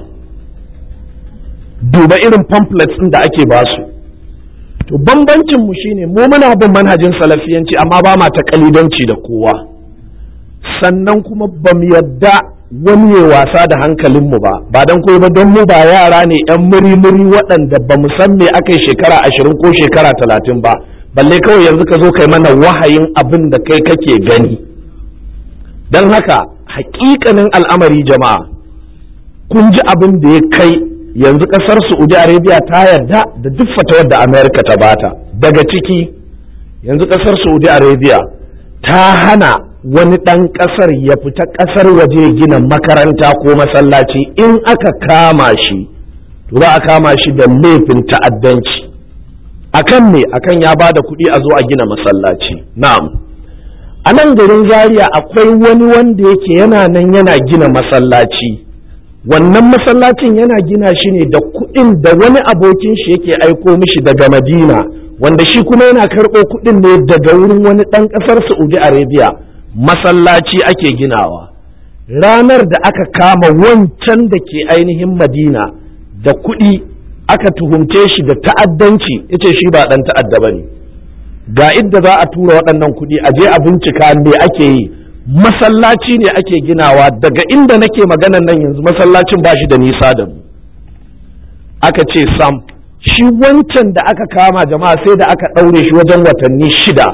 duba irin pamphlets din da ake basu to bambancin mu shine mu muna bin manhajin salafiyanci amma ba ma takalidanci da kowa sannan kuma ba mu yadda wani ya wasa da hankalinmu ba ba don koyi ba don mu ba yara ne yan muri-muri waɗanda ba mu san me aka yi shekara ashirin ko shekara talatin ba balle kawai yanzu ka zo kai mana wahayin abin da kai kake gani don haka hakikanin al'amari jama'a kun ji abin da ya kai yanzu ƙasar Saudi Arabia ta yarda da duk fatawar da Amerika ta bata daga ciki yanzu ƙasar Saudi Arabia ta hana wani ɗan ƙasar ya fita ƙasar waje gina makaranta ko masallaci in aka kama shi to za a kama shi da laifin ta'addanci akan me akan ya bada kuɗi a zo a gina masallaci na'am a nan garin Zaria akwai wani wanda yake yana nan yana gina masallaci wannan masallacin yana gina shi ne da kuɗin da wani abokin shi yake aiko mishi daga Madina wanda shi kuma yana karɓo kuɗin ne daga wurin wani ɗan ƙasar Saudi Arabia masallaci ake ginawa ranar da aka kama wancan da ke ainihin Madina da kuɗi aka tuhumce shi da ta'addanci yace shi ba ɗan ta'adda bane ga idda za a tura waɗannan kuɗi a je a bincika me ake yi masallaci ne ake ginawa daga inda nake maganan nan yanzu masallacin ba shi da nisa da mu aka ce sam shi wancan da aka kama jama'a sai da aka ɗaure shi wajen watanni shida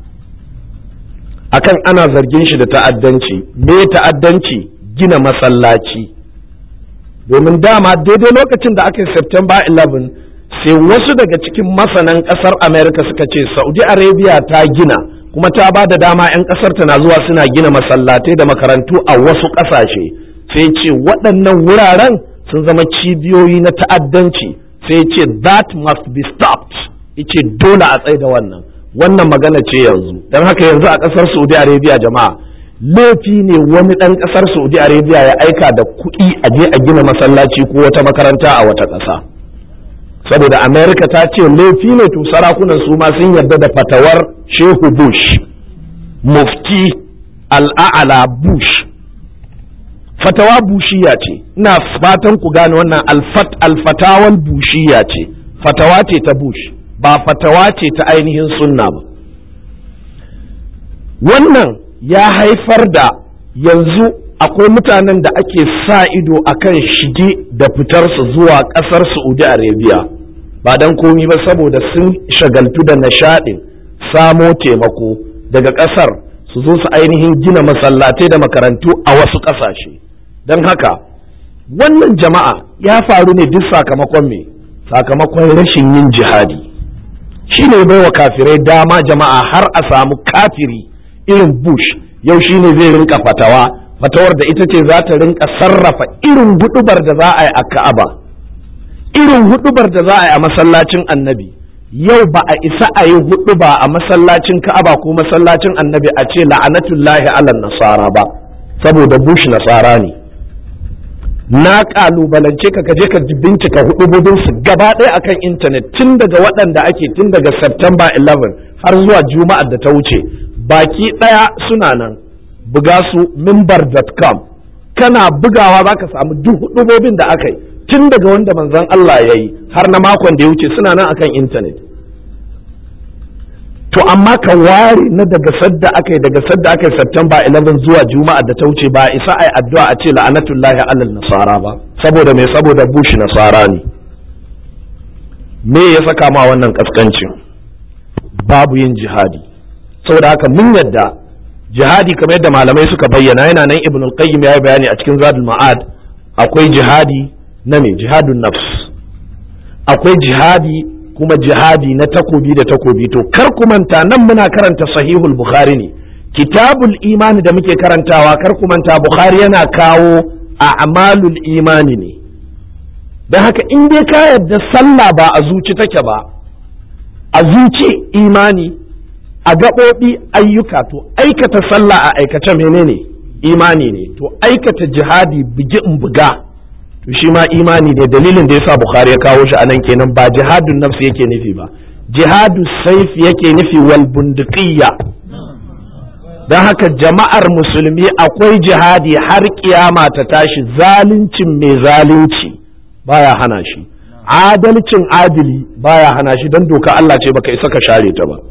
akan ana zargin shi da ta'addanci me ta'addanci gina masallaci domin dama daidai lokacin da aka yi September eleven sai wasu daga cikin masanan kasar America suka ce Saudi Arabia ta gina kuma ta ba da dama 'yan kasar ta na zuwa suna gina masallatai da makarantu a wasu kasashe sai ce waɗannan wuraren sun zama cibiyoyi na ta'addanci sai ce that must be stopped yace dole a tsaye da wannan wannan magana ce yanzu don haka yanzu a ƙasar Saudi Arabia jama'a laifi ne wani ɗan ƙasar Saudi Arabia ya aika da kuɗi a je a gina masallaci ko wata makaranta a wata ƙasa saboda America ta ce laifi ne to sarakunan su ma sun yarda da fatawar Shehu Bush mufti al'a'ala Bush fatawa bushiya ce ina fatan ku gane wannan alfat alfatawal bushiya ce fatawa ce ta Bush ba fatawa ce ta ainihin sunna ba wannan ya haifar da yanzu akwai mutanen da ake sa ido akan shige da fitar su zuwa kasar Saudi Arabia ba dan komi ba saboda sun shagaltu da nishadin samo taimako daga kasar su zo su ainihin gina masallatai da makarantu a wasu kasashe don haka wannan jama'a ya faru ne duk sakamakon me sakamakon rashin yin jihadi shine bai wa kafirai dama jama'a har a samu kafiri irin Bush yau shine zai rinka fatawa fatawar da ita ce za ta rinka sarrafa irin hudubar da za a yi a Ka'aba irin hudubar da za a yi a masallacin Annabi yau ba a isa a yi huduba a masallacin Ka'aba ko masallacin Annabi a ce la'anatullahi ala nasara ba saboda Bush nasara ne na kalubalance ka kaje ka bincika hudubobin su gaba ɗaya akan intanet tun daga waɗanda ake tun daga September eleven har zuwa Juma'ar da ta wuce baki ɗaya suna nan buga su mimbar dot com kana bugawa zaka samu duk hudubobin da aka yi tun daga wanda manzon Allah ya yi har na makon da ya wuce suna nan akan intanet to amma ka ware na daga sadda aka yi daga sadda aka yi September eleven zuwa Juma'a da ta wuce ba isa ai addu'a a ce la'anatullahi alal nasara ba, saboda me? Saboda Bush nasara ne. Me ya saka ma wannan kaskancin? Babu yin jihadi. Saboda haka mun yadda jihadi kamar yadda malamai suka bayyana yana nan Ibn al-Qayyim ya yi bayani a cikin Zadul Ma'ad. Akwai jihadi na me? Jihadun nafs. Akwai jihadi kuma jihadi na takobi da takobi. To kar ku manta nan muna karanta Sahihul Bukhari ne, kitabul imani da muke karantawa. Kar ku manta Bukhari yana kawo a'malul imani ne. Don haka in dai ka yadda sallah ba a zuci take ba, a zuci imani, a gaɓoɓi ayyuka, to aikata sallah a aikace menene? Imani ne. To aikata jihadi bugi in buga, to shi ma imani ne. Dalilin da yasa Bukhari ya kawo shi anan kenan, ba jihadun nafsi yake nufi ba, jihadu saif yake nufi, wal bunduqiyya. Don haka jama'ar musulmi akwai jihadi har kiyama ta tashi. Zaluncin mai zalunci baya hana shi, adalcin adili baya hana shi, don doka Allah ce baka isa ka share ta ba.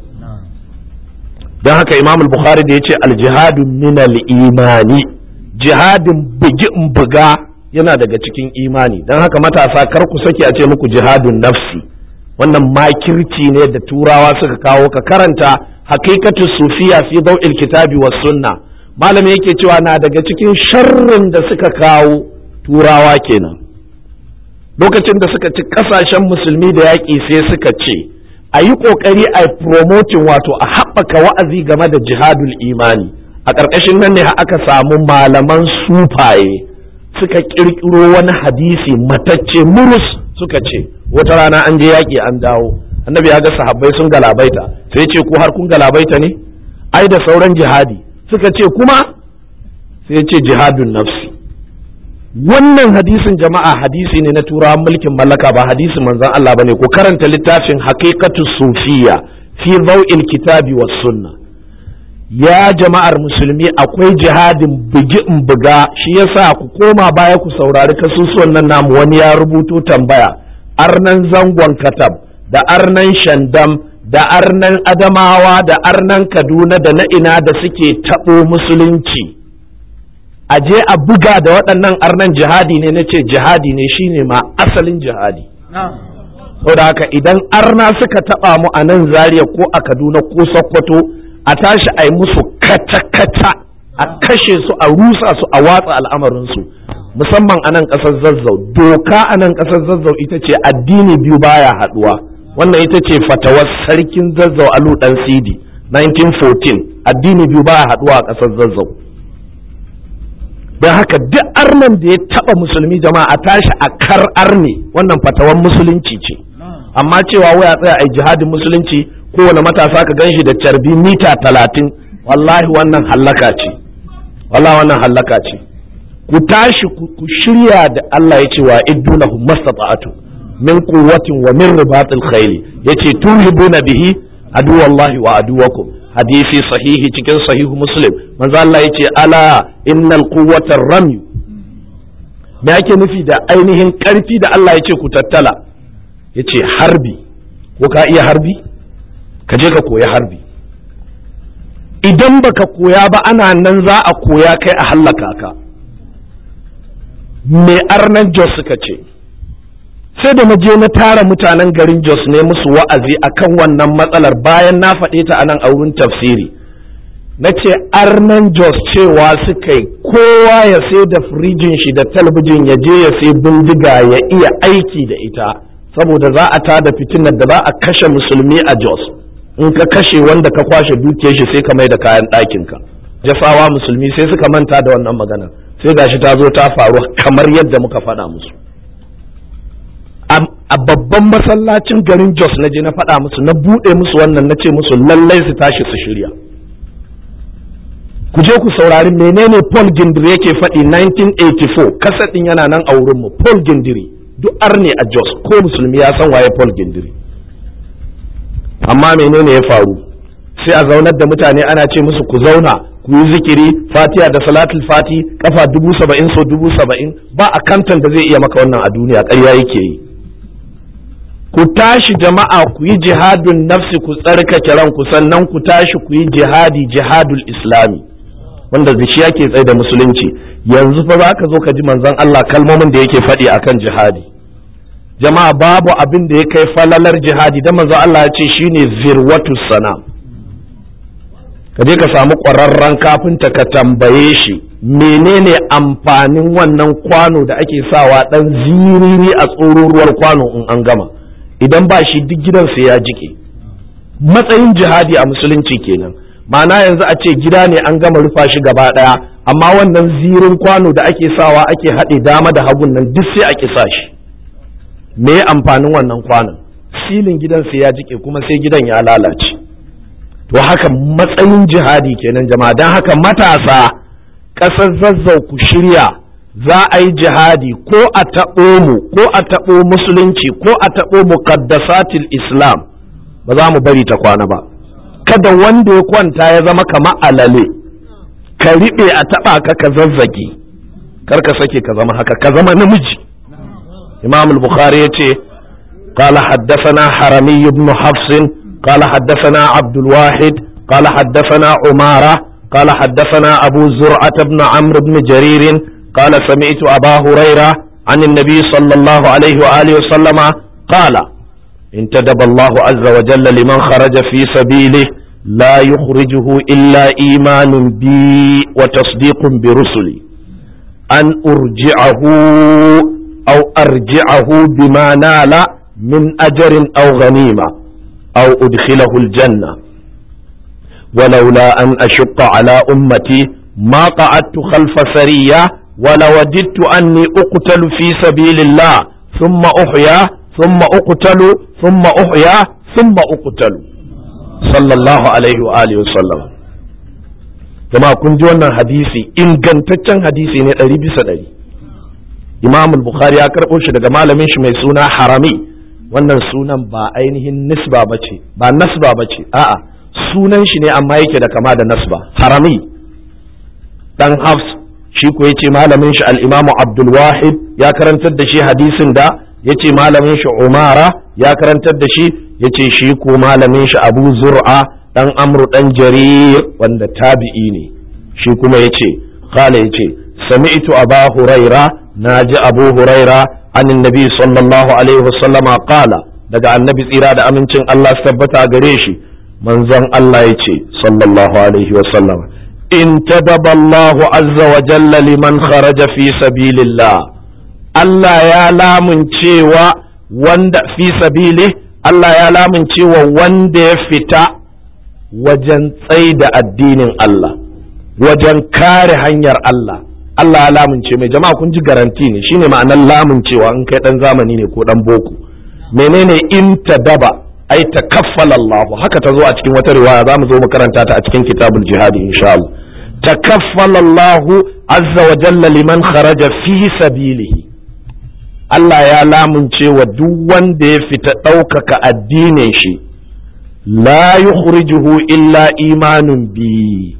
Don haka Imam al-Bukhari da yace al-jihadu min al-imani, jihadin bugi in buga yana daga cikin imani. Don haka matasa kar ku saki a ce muku jihadun nafsi, wannan makirci ne da turawa suka kawo. Ka karanta haqiqatu sufiya fi daw'il kitabi was sunna, malami yake cewa na daga cikin sharrin da suka kawo turawa kenan. Lokacin da suka ci kasashen musulmi da yaƙi sai suka ce a yi ƙoƙari a promoting, wato a haɓaka wa'azi game da jihadul imani. A ƙarƙashin nan ne aka samu malaman sufaye suka ƙirƙiro wani hadisi matacce murus, suka ce wata rana an je yaƙi an dawo, annabi ya ga sahabbai sun galabaita, sai ce ko har kun galabaita ne? Ai da sauran jihadi. Suka ce kuma? Sai ce jihadun nafsi. Wannan hadisin jama'a hadisi ne na turawan mulkin mallaka, ba hadisin manzon Allah bane. Ko karanta littafin haqiqatu sufiya fi daw'il kitabi was sunna. Ya jama'ar musulmi akwai jihadin bugi in buga, shi yasa ku koma baya ku saurari kasusuwan nan namu. Wani ya rubuto tambaya, arnan zangon katab da arnan shandam da arnan adamawa da arnan kaduna da na ina da suke taɓo musulunci, a je a buga da waɗannan arnan jihadi ne. Na ce jihadi ne, shine ma asalin jihadi. Saboda haka idan arna suka taɓa mu a nan Zaria ko a Kaduna ko Sokoto, a tashi a yi musu kata-kata, a kashe su, a rusa su, a watsa al'amarinsu. Musamman a nan ƙasar Zazzau, doka a nan ƙasar Zazzau ita ce addini biyu baya haɗuwa. Wannan ita ce fatawar sarkin Zazzau Alu Dan Sidi nineteen fourteen, addini biyu baya haɗuwa a ƙasar Zazzau. Don haka duk arnan da ya taba musulmi jama'a a tashi a kar arne, wannan fatawan musulunci ce. Amma cewa waya tsaya a jihadin musulunci, kowane matasa ka ganshi da carbi mita talatin, wallahi wannan hallaka ce, wallahi wannan hallaka ce. Ku tashi ku shirya da Allah ya ce wa iddu lahum mastata'atu min quwwatin wa min ribatil khayli, yace turhibuna bihi aduwallahi wa aduwakum. Hadisi sahihi cikin sahihu Muslim, manzo Allah yace ala innal quwwatar ramy. Me yake nufi da ainihin karfi da Allah yace ku tattala? Yace harbi. Ko ka iya harbi? Ka je ka koya harbi. Idan baka koya ba ana nan za a koya kai a hallaka ka. Me arnan Jos suka ce? Sai da na je na tara mutanen garin Jos ne musu wa'azi akan wannan matsalar, bayan na faɗe ta anan a wurin tafsiri. Na ce arnan Jos cewa suka yi kowa ya sai da firijin shi da talabijin, ya je ya sai bindiga ya iya aiki da ita, saboda za a tada fitinar da za a kashe musulmi a Jos. In ka kashe wanda ka kwashe dukiyar shi sai ka mai da kayan ɗakinka. Jasawa musulmi sai suka manta da wannan magana, sai gashi ta zo ta faru kamar yadda muka faɗa musu. A babban masallacin garin Jos na je na faɗa musu, na buɗe musu wannan, na ce musu lallai su tashi su shirya. Ku je ku saurari menene Paul Gindiri yake faɗi nineteen eighty-four, kasar ɗin yana nan a wurinmu. Paul Gindiri duk arne a Jos, ko musulmi ya san waye Paul Gindiri. Amma menene ya faru? Sai a zaunar da mutane ana ce musu ku zauna ku yi zikiri, fatiha da salatul fati kafa dubu saba'in so dubu saba'in. Ba akantan da zai iya maka wannan a duniya, ƙarya yake yi. ku tashi jama'a ku yi jihadun nafsi ku tsarkake ranku sannan ku tashi ku yi jihadi jihadul islami wanda da shi yake tsaye da musulunci. Yanzu fa za ka zo ka ji manzon Allah kalmomin da yake faɗi akan jihadi. Jama'a babu abin da ya kai falalar jihadi dan manzon Allah ya ce shine zirwatus sana. Ka je ka samu ƙwararren kafinta ka tambaye shi menene amfanin wannan kwano da ake sawa dan ziriri a tsororuwar kwano in an gama, idan ba shi duk gidan sai ya jike. Matsayin jihadi a musulunci kenan. Ma'ana yanzu a ce gida ne an gama rufa shi gaba daya amma wannan zirin kwano da ake sawa ake haɗe dama da hagun nan duk sai a kisa shi. Me amfanin wannan kwanon? Silin gidan sai ya jike kuma sai gidan ya lalace. To haka matsayin jihadi kenan jama'a. Dan haka matasa ƙasar Zazzau ku shirya, za a yi jihadi ko a taɓo mu ko a taɓo musulunci ko a taɓo muqaddasatil islam, ba za mu bari ta kwana ba. Kada wanda ya kwanta ya zama kama alale, ka riɓe a taɓa ka ka zazzage, kar ka sake ka zama haka, ka zama namiji. Imam al-Bukhari ya ce قال حدثنا حرمي بن حفص قال حدثنا عبد الواحد قال حدثنا عمارة قال حدثنا أبو زرعة بن عمرو بن جرير قال سمعت أبا هريرة عن النبي صلى الله عليه وآله وسلم قال انتدب الله عز وجل لمن خرج في سبيله لا يخرجه إلا إيمان بي وتصديق برسلي أن أرجعه أو أرجعه بما نال من أجر أو غنيمة أو أدخله الجنة ولولا أن أشق على أمتي ما قعدت خلف سرية ولوددت أني أقتل في سبيل الله ثم أحيا ثم أقتل ثم أحيا ثم أقتل صلى الله عليه وآله وسلم. كما كنت وانا حديثي إن كنتشن حديثي نتري بسدري. إمام البخاري أكرر أشهد كما لم يشمي سونا حرامي. wannan sunan ba ainihin nisba bace, ba nasba bace, a'a sunan shi ne amma yake da kama da nasba. Harami dan Hafs shi ko yace malamin shi al-Imam Abdul Wahid ya karantar da shi hadisin da yace malamin shi Umara ya karantar da shi, yace shi ko malamin shi Abu Zur'a dan Amr dan Jarir wanda tabi'i ne, shi kuma yace qala yace sami'tu Abu Huraira, naji Abu Huraira عن النبي صلى الله عليه وسلم قال daga annabi tsira da amincin Allah su tabbata gare shi manzon Allah yace sallallahu alaihi wasallam intadaba Allah azza wa jalla liman kharaja fi sabilillah, Allah ya lamun cewa wanda fi sabili Allah ya lamun cewa wanda ya fita wajen tsaida addinin Allah, wajen kare hanyar Allah, Allah ya lamunce mai. Jama'a kun ji garanti ne, shine ma'anar lamuncewa in kai dan zamani ne ko dan boko. Menene intadaba? Ai takaffala Allah, haka ta zo a cikin wata riwaya, za mu zo mu karanta ta a cikin kitabul jihadi insha Allah. Takaffala Allah azza wa jalla liman kharaja fi sabilihi, Allah ya lamunce wa duk wanda ya fita ɗaukaka addinin shi, la yukhrijuhu illa imanun bi.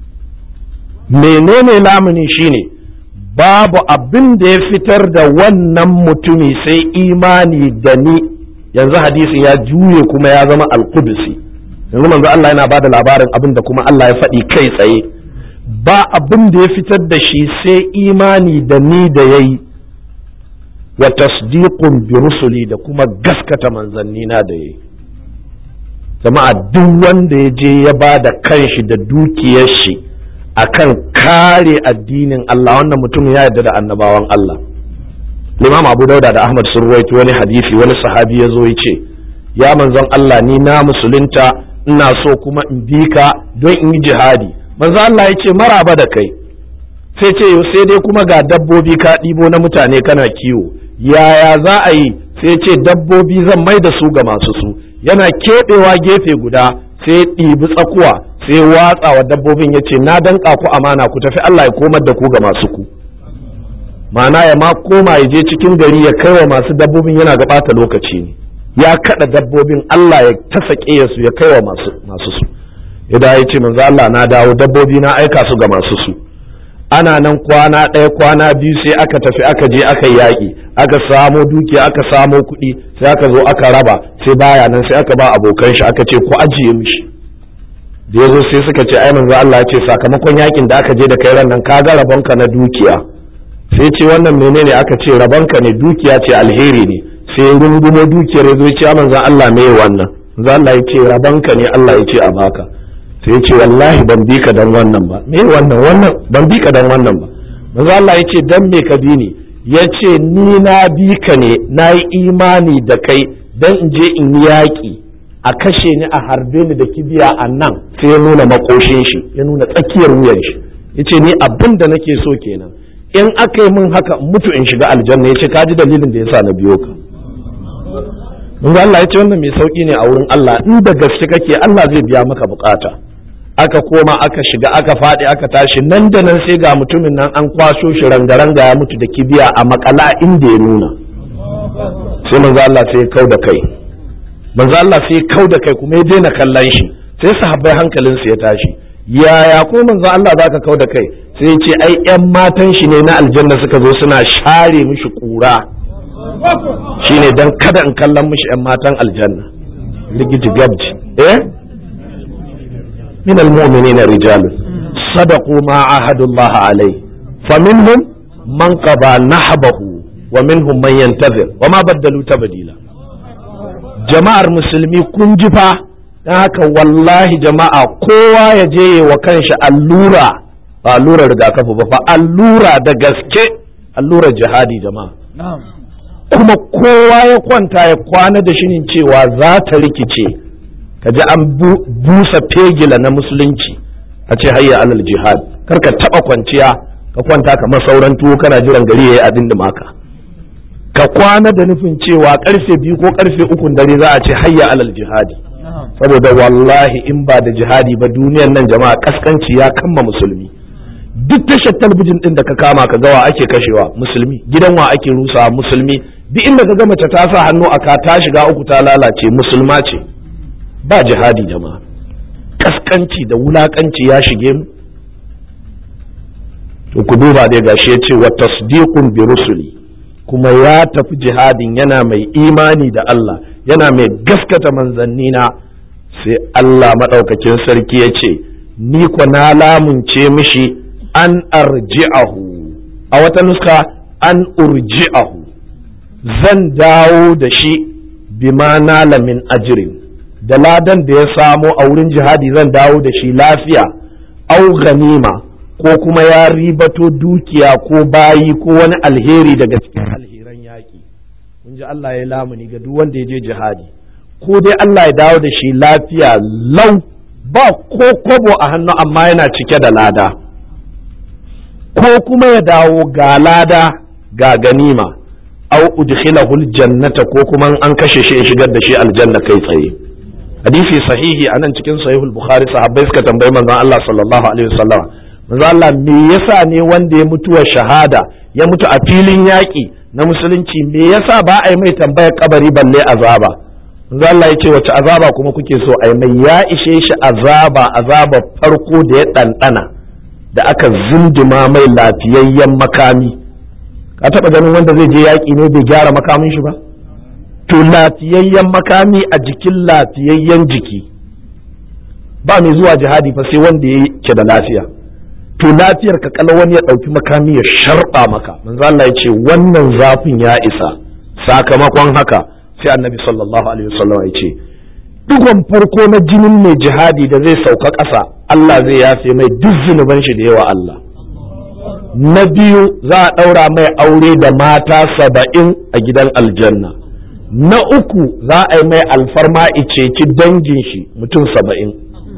Menene lamuni shine babu abin da ya fitar da wannan mutumi sai imani da ni. Yanzu hadisi ya juye kuma ya zama al-Qudsi. Yanzu manzo Allah yana bada labarin abin da kuma Allah ya faɗi kai tsaye. Ba abin da ya fitar da shi sai imani da ni da yayi, wa tasdiqun bi rusuli, da kuma gaskata manzanni na da yayi. Jama'a duk wanda ya je ya bada kanshi da dukiyar shi akan kare addinin Allah, wannan mutum ya yarda da annabawan Allah. Imam Abu Dauda da Ahmad sun ruwaito wani hadisi, wani sahabi ya zo ya ce ya manzon Allah, ni na musulunta ina so kuma in bi ka don in yi jihadi. Manzon Allah ya ce maraba da kai, sai ce sai dai kuma ga dabbobi ka ɗibo na mutane kana kiwo, yaya za a yi? Sai ce dabbobi zan mai da su ga masu su. Yana keɓewa gefe guda sai ɗibi tsakuwa sai watsa wa dabbobin, ya ce na danka ku amana, ku tafi Allah ya komar da ku ga masu ku. Ma'ana ya ma koma ya je cikin gari ya kai wa masu dabbobin, yana ga ɓata lokaci ne, ya kaɗa dabbobin Allah ya tasake su ya kai wa masu masu su. Idan ya ce manzo Allah na dawo, dabbobi na aika su ga masu su. ana nan kwana ɗaya kwana biyu sai aka tafi aka je aka yaƙi aka samo dukiya aka samo kuɗi sai aka zo aka raba sai baya nan sai aka ba abokan shi aka ce ku ajiye mishi da yazo sai suka ce ai manzo Allah ya ce sakamakon yakin da aka je da kai ran nan ka ga rabonka na dukiya sai ce wannan menene aka ce rabonka ne dukiya ce alheri ne sai rungumo dukiyar yazo ya ce manzo Allah me wannan manzo Allah ya ce rabonka ne Allah ya ce a baka sai ya ce wallahi ban bi ka dan wannan ba me wannan wannan ban bi ka dan wannan ba manzo Allah ya ce dan me ka bi ni ya ce ni na bi ka ne na yi imani da kai dan in je in yi yaƙi a kashe ni a harbe ni da kibiya a nan sai ya nuna makoshin shi ya nuna tsakiyar wuyan shi ya ce ni abin da nake so kenan in aka yi min haka mutu in shiga aljanna ya ce ka ji dalilin da ya sa na biyo ka mun Allah ya ce wannan mai sauki ne a wurin Allah in da gaske kake Allah zai biya maka bukata aka koma aka shiga aka faɗi aka tashi nan da nan sai ga mutumin nan an kwaso shi rangaranga ya mutu da kibiya a makala inda ya nuna sai manzo Allah sai ya kau da kai manzo Allah sai ya kau da kai kuma ya daina kallon shi sai sahabbai hankalin su ya tashi yaya ko manzo Allah zaka kau da kai sai ya ce ai ƴan matan shi ne na aljanna suka zo suna share mishi kura shine dan kada in kallon mishi ƴan matan aljanna ligiti gabji eh من المؤمنين رجال صدقوا ما عاهدوا الله عليه فمنهم من قضى نحبه ومنهم من ينتظر وما بدلوا تبديلا jama'ar musulmi kun ji fa dan haka wallahi jama'a kowa ya je wa kanshi allura ba allura rigakafi ba fa allura da gaske allurar jihadi jama'a kuma kowa ya kwanta ya kwana da shinin cewa za ta rikice ka ji an busa fegila na musulunci a ce hayya alal jihad kar ka taba kwanciya ka kwanta kamar sauran tuwo kana jiran gari yayi abin da maka ka kwana da nufin cewa karfe biyu ko karfe uku dare za a ce hayya alal jihadi saboda wallahi in ba da jihadi ba duniyar nan jama'a kaskanci ya kamma musulmi duk tashar talbijin din da ka kama ka gawa ake kashewa musulmi gidan wa ake rusa musulmi duk inda ka ga mace ta sa hannu a ka ta shiga uku ta lalace musulma ce ba jihadi jama'a kaskanci da wulakanci ya shige mu to ku duba dai gashi yace wa tasdiqun bi rusuli kuma ya tafi jihadin yana mai imani da Allah yana mai gaskata manzannina sai Allah madaukakin sarki yace ni ko na lamunce mishi an arji'ahu a wata nuska an urji'ahu zan dawo da shi bima nala min ajrin da ladan da ya samo a wurin jihadi zan dawo da shi lafiya au ganima ko kuma ya ribato dukiya ko bayi ko wani alheri daga cikin alheran yaƙi kun ji Allah ya lamuni ga duk wanda ya je jihadi ko dai Allah ya dawo da shi lafiya lau ba ko kobo a hannu amma yana cike da lada ko kuma ya dawo ga lada ga ganima au udkhilahu aljannata ko kuma an kashe shi ya shigar da shi aljanna kai tsaye hadisi sahihi anan cikin sahihul bukhari sahabbai suka tambayi manzon Allah sallallahu alaihi wasallam manzon Allah me yasa ne wanda ya mutuwa shahada ya mutu a filin yaƙi na musulunci me yasa ba a yi mai tambayar kabari balle azaba manzon Allah ya ce wace azaba kuma kuke so a yi mai ya ishe shi azaba azaba farko da ya ɗanɗana da aka zindima mai lafiyayyen makami ka taɓa ganin wanda zai je yaƙi ne bai gyara makamin shi ba to lafiyayyen makami a jikin lafiyayyen jiki ba mai zuwa jihadi fa sai wanda yake da lafiya to lafiyar ka kala wani ya dauki makami ya sharba maka manzo Allah ya ce wannan zafin ya isa sakamakon haka sai annabi sallallahu alaihi wasallam ya ce dugon farko na jinin mai jihadi da zai sauka ƙasa Allah zai yafe mai duk zunuban shi da yawa Allah na biyu za a daura mai aure da mata saba'in a gidan aljanna na uku za a yi mai alfarma iceci dangin shi mutum saba'in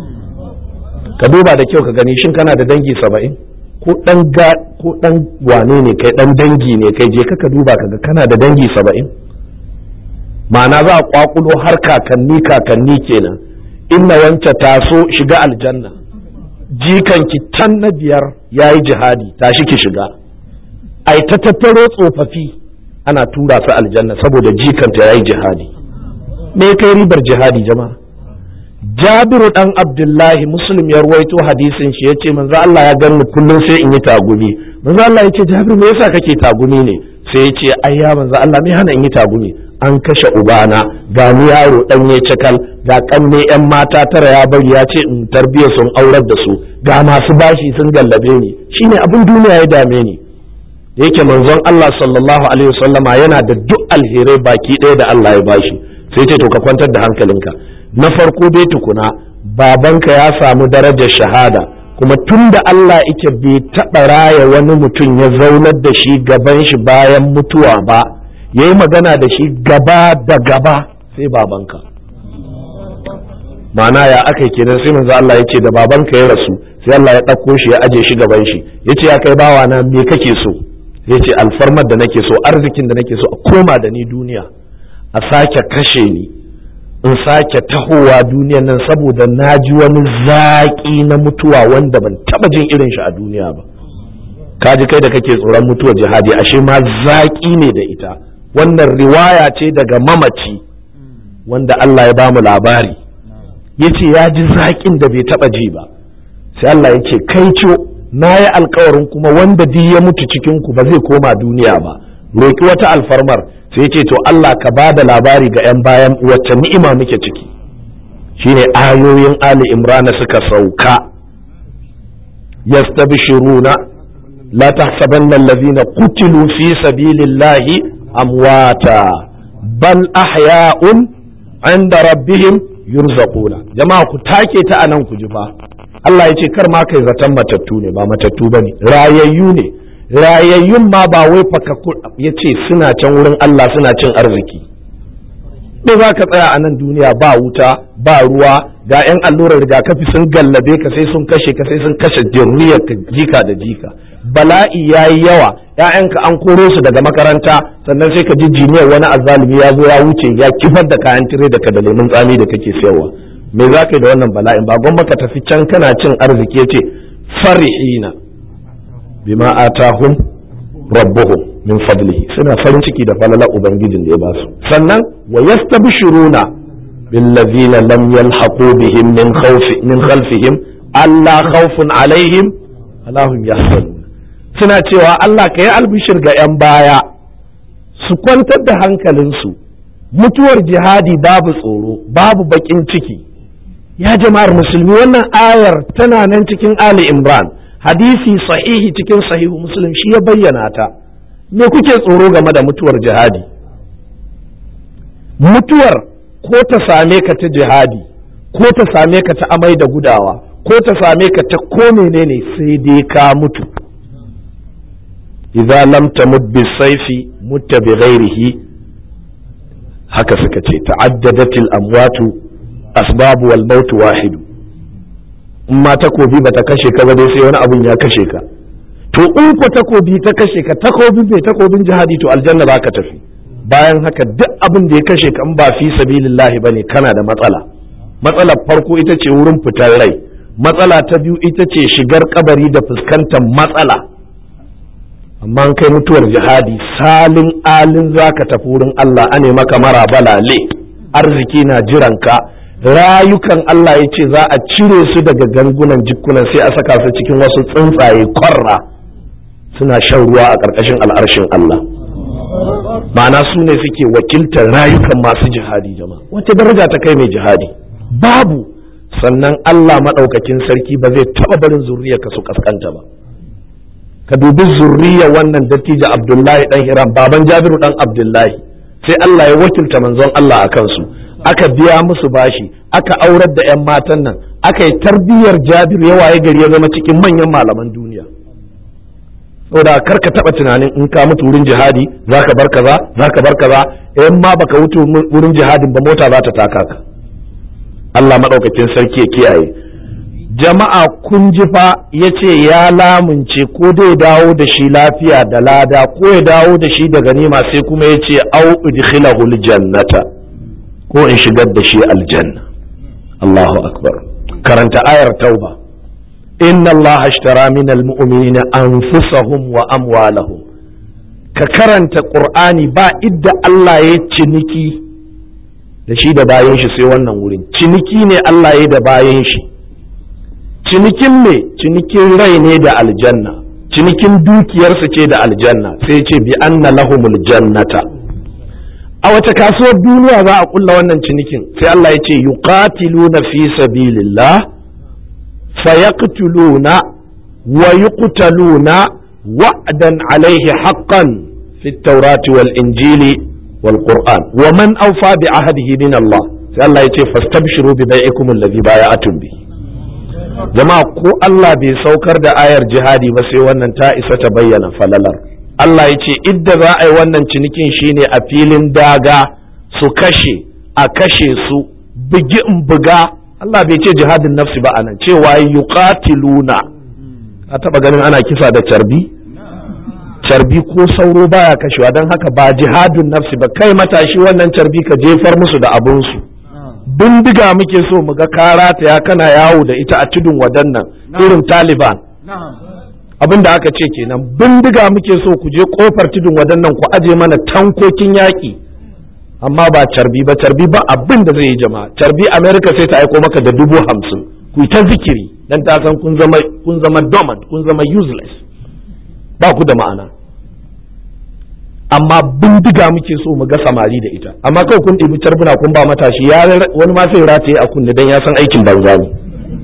ka duba da kyau ka gani shin kana da dangi saba'in ko dan ga ko dan wane ne kai dan dangi ne kai je ka duba kaga kana da dangi saba'in ma'ana za a kwakulo har kakanni kakanni kenan inna wance taso shiga aljanna jikanki tan na biyar yayi jihadi tashi ki shiga ai ta tattaro tsofaffi ana tura su aljanna saboda jikanta yayi jihadi me kai ribar jihadi jama'a Jabiru dan Abdullahi Muslim ya ruwaito hadisin shi yace manzo Allah ya ganni kullum sai in yi tagumi. Manzo Allah yace Jabiru me yasa kake tagumi ne? Sai yace ai ya manzo Allah me hana in yi tagumi? An kashe ubana, ga ni yaro dan ya cakal, ga kanne yan mata tara ya bari ya ce in tarbiya sun aurar da su, ga masu bashi sun gallabe ni. Shine abin duniya ya dame ni. Da yake manzon Allah sallallahu alaihi wasallama yana da duk alherai baki ɗaya da Allah ya bashi. Sai ce to ka kwantar da hankalinka. Na farko dai tukuna babanka ya samu darajar shahada, kuma tunda Allah yake bai taɓa raya wani mutum ya zaunar da shi gaban shi bayan mutuwa ba, ya yi magana da shi gaba da gaba sai babanka. Ma'ana ya aka kenan sai manzo Allah ya ce da babanka ya rasu sai Allah ya ɗauko shi ya aje shi gaban shi ya ce ya kai bawa na me kake so? Ya ce alfarmar da nake so, arzikin da nake so a koma da ni duniya, a sake kashe ni, in sake tahowa duniyan nan saboda na ji wani zaƙi na mutuwa wanda ban taba jin irin shi a duniya ba. Kaji kai da kake tsoron mutuwar jihadi, ashe ma zaƙi ne da ita. Wannan riwaya ce daga mamaci wanda Allah ya bamu labari, yace ya ji zaƙin da bai taba ji ba. Sai Allah ya ce kai ciwo, na yi alkawarin kuma wanda duk ya mutu cikin ku ba zai koma duniya ba, roki wata alfarmar. Sai ce to Allah ka ba da labari ga 'yan bayan wacce ni'ima muke ciki. Shine ayoyin Ali Imran suka sauka, yastabshiruna la tahsabanna allazina qutilu fi sabilillahi amwata bal ahya'un 'inda rabbihim yurzaquna. Jama'a ku take ta anan ku ji fa. Allah ya ce kar ma kai zaton matattu ne, ba matattu bane, rayayyu ne. Rayayyun ma ba wai faka ya ce suna can wurin Allah suna cin arziki. Me za ka tsaya a nan duniya ba wuta ba ruwa, ga 'yan allurar rigakafi sun gallabe ka sai sun kashe ka sai sun kashe jirriyar ka jika da jika. Bala'i ya yi yawa, 'ya'yanka an koro su daga makaranta sannan sai ka ji jiniyar wani azzalumi ya zo ya wuce ya kifar da kayan tire da ka da lemun tsami da kake sayarwa. Me za ka yi da wannan bala'in? Ba gwamma ka tafi can kana cin arziki ya ce farihina bima atahum rabbuhum min fadlihi, suna farin ciki da falala ubangijin da ya basu. Sannan wa yastabshiruna bil ladina lam yalhaqu bihim min khawfi min khalfihim alla khawfun alaihim wala hum yahzanun. Suna cewa Allah ka yi albishir ga yan baya su kwantar da hankalinsu, mutuwar jihadi babu tsoro babu bakin ciki. Ya jama'ar musulmi, wannan ayar tana nan cikin Ali Imran, hadisi sahihi cikin sahihu Muslim shi ya bayyana ta. Me kuke tsoro game da mutuwar jihadi? Mutuwar ko ta same ka ta jihadi, ko ta same ka ta amai da gudawa, ko ta same ka ta ko menene, sai dai ka mutu. Idza lam tamut bisayfi mutta bi ghairihi, haka suka ce ta'addadatil amwatu asbabu wal mautu wahidu. In ma takobi ba ta kashe ka ba dai sai wani abun ya kashe ka. To in ko takobi ta kashe ka, takobi bai takobin jihadi, to aljanna za ka tafi. Bayan haka duk abin da ya kashe ka in ba fi sabilillahi bane kana da matsala. Matsalar farko ita ce wurin fitar rai, matsala ta biyu ita ce shigar kabari da fuskantar matsala. Amma kai mutuwar jihadi salin alin zaka tafi wurin Allah, ane maka mara balale, arziki na jiranka, rayukan Allah ya ce za a cire su daga gangunan jikunan sai a saka su cikin wasu tsuntsaye kwarra suna shan ruwa a ƙarƙashin al'arshin Allah. Ma'ana su ne suke wakiltar rayukan masu jihadi. Jama'a, wata daraja ta kai mai jihadi? Babu. Sannan Allah maɗaukakin sarki ba zai taɓa barin zurriyarka su kaskanta ba. Ka dubi zurriya wannan dattijo Abdullahi ɗan Hiram, baban Jabiru ɗan Abdullahi, sai Allah ya wakilta manzon Allah a kansu, aka biya musu bashi, aka aurar da 'yan matan nan, aka yi tarbiyyar Jabiru ya waye gari ya zama cikin manyan malaman duniya. Saboda kar ka taɓa tunanin in ka mutu wurin jihadi za ka bar kaza za ka bar kaza, in ma baka mutu wurin jihadin ba mota za ta taka ka. Allah maɗaukakin sarki ya kiyaye. Jama'a kun ji fa ya ce ya lamunce ko dai dawo da shi lafiya da lada ko ya dawo da shi da ganima, sai kuma ya ce au udkhilahu aljannata, ko in shigar da shi aljanna. Allahu akbar. Karanta ayar tauba, inna allaha ashtara min almu'minina anfusahum wa amwalahum. Ka karanta qur'ani ba idda Allah ya ciniki da shi da bayan shi sai wannan wurin ciniki ne Allah ya da bayan shi. Cinikin me? Cinikin rai ne da aljanna, cinikin dukiyarsa ce da aljanna, sai ce bi anna lahumul jannata. A wace kasuwar duniya za a kulla wannan cinikin? Sai Allah ya ce yuqatiluna fi sabilillah fayaqtuluna wa yuqtaluna wa'dan alaihi haqqan fi at-taurati wal injili wal qur'an wa man awfa bi ahdihi min Allah. Sai Allah ya ce fastabshiru bi bai'ikum alladhi bay'atum bi. Jama'a ko Allah bai saukar da ayar jihadi ba sai wannan ta isa ta bayyana falalar. Allah ya ce idda za a yi wannan cinikin shine a filin daga su kashe a kashe su bugi in buga. Allah bai ce jihadin nafsi ba anan, cewa yuqatiluna. Ka taba ganin ana kisa da carbi? Carbi ko sauro baya kashewa, don haka ba jihadin nafsi ba. Kai matashi, wannan carbi ka jefar musu da abunsu. Bindiga muke so mu ga karata ya kana yawo da ita a tudun wadannan irin Taliban. Abin da aka ce kenan, bindiga muke so ku je kofar tudun wadannan ku aje mana tankokin yaƙi, amma ba carbi ba. Carbi ba abin da zai yi jama'a. Carbi America sai ta aiko maka da dubu hamsin ku ta zikiri dan ta san kun zama kun zama dormant, kun zama useless, ba ku da ma'ana. Amma bindiga muke so mu ga samari da ita, amma kai kun ɗibi carbuna kun ba matashi, ya wani ma sai rataye a kunne dan ya san aikin banza ne.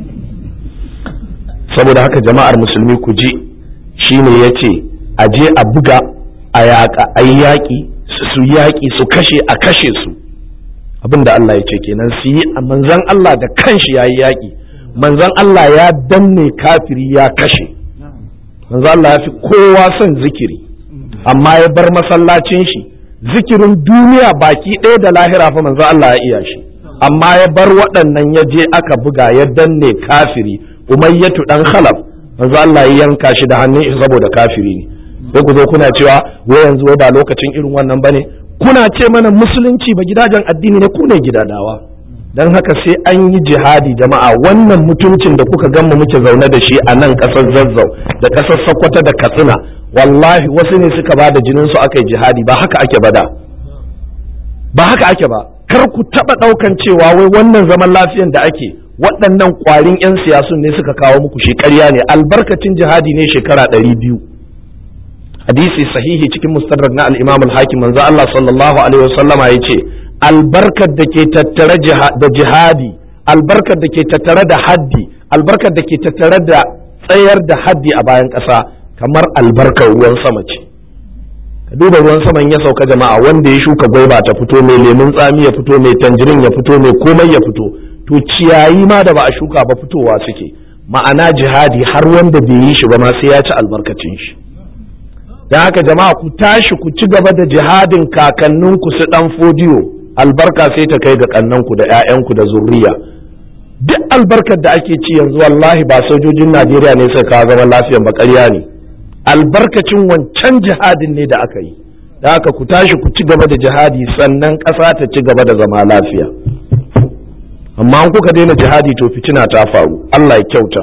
Saboda haka jama'ar musulmi ku ji, shine yace a je a buga a yaƙa a yaƙi su yaƙi su kashe a kashe su. Abinda Allah ya ce kenan su yi. A manzon Allah da kanshi ya yi yaƙi, manzon Allah ya danne kafiri ya kashe. Manzon Allah ya fi kowa son zikiri, amma ya bar masallacin shi. Zikirin duniya baki ɗaya da lahira fa manzon Allah ya iya shi, amma ya bar waɗannan ya je aka buga ya danne kafiri. Umayyatu dan Khalaf manzon Allah ya yanka shi da hannun shi saboda kafiri ne. Sai ku zo kuna cewa wai yanzu wai ba lokacin irin wannan bane. Kuna ce mana musulunci ba gidajen addini ne, ku ne gidadawa. Dan haka sai an yi jihadi jama'a. Wannan mutuncin da kuka gan mu muke zaune da shi a nan ƙasar Zazzau da ƙasar Sokoto da Katsina, wallahi wasu ne suka ba da jinin su aka yi jihadi. Ba haka ake ba da ba haka ake ba. Kar ku taɓa ɗaukan cewa wai wannan zaman lafiyan da ake, waɗannan ƙwarin 'yan siyasun ne suka kawo muku shi. Ƙarya ne. Albarkacin jihadi ne shekara ɗari biyu. Hadisi sahihi cikin mustadrak na al-Imam al-Hakim, manzo Allah sallallahu alaihi wasallama yace albarkar da ke tattare da jihadi, albarkar da ke tattare da haddi, albarkar da ke tattare da tsayar da haddi a bayan ƙasa kamar albarkar ruwan sama ce. Ka duba ruwan saman ya sauka jama'a, wanda ya shuka gwaiba ta fito, mai lemun tsami ya fito, mai tanjirin ya fito, mai komai ya fito, to ciyayi ma da ba a shuka ba fitowa suke. Ma'ana jihadi har wanda bai yi shi ba ma sai ya ci albarkacin shi. Don haka jama'a ku tashi ku ci gaba da jihadin kakanninku su dan fodiyo, albarka sai ta kai ga kannanku da 'ya'yanku da zurriya. Duk albarkar da ake ci yanzu wallahi ba sojojin Najeriya ne suka kawo zaman lafiyan ba, ƙarya ne. Albarkacin wancan jihadin ne da aka yi. Don haka ku tashi ku ci gaba da jihadi, sannan ƙasa ta ci gaba da zama lafiya. Amma an kuka daina jihadi to fitina ta faru. Allah ya kyauta.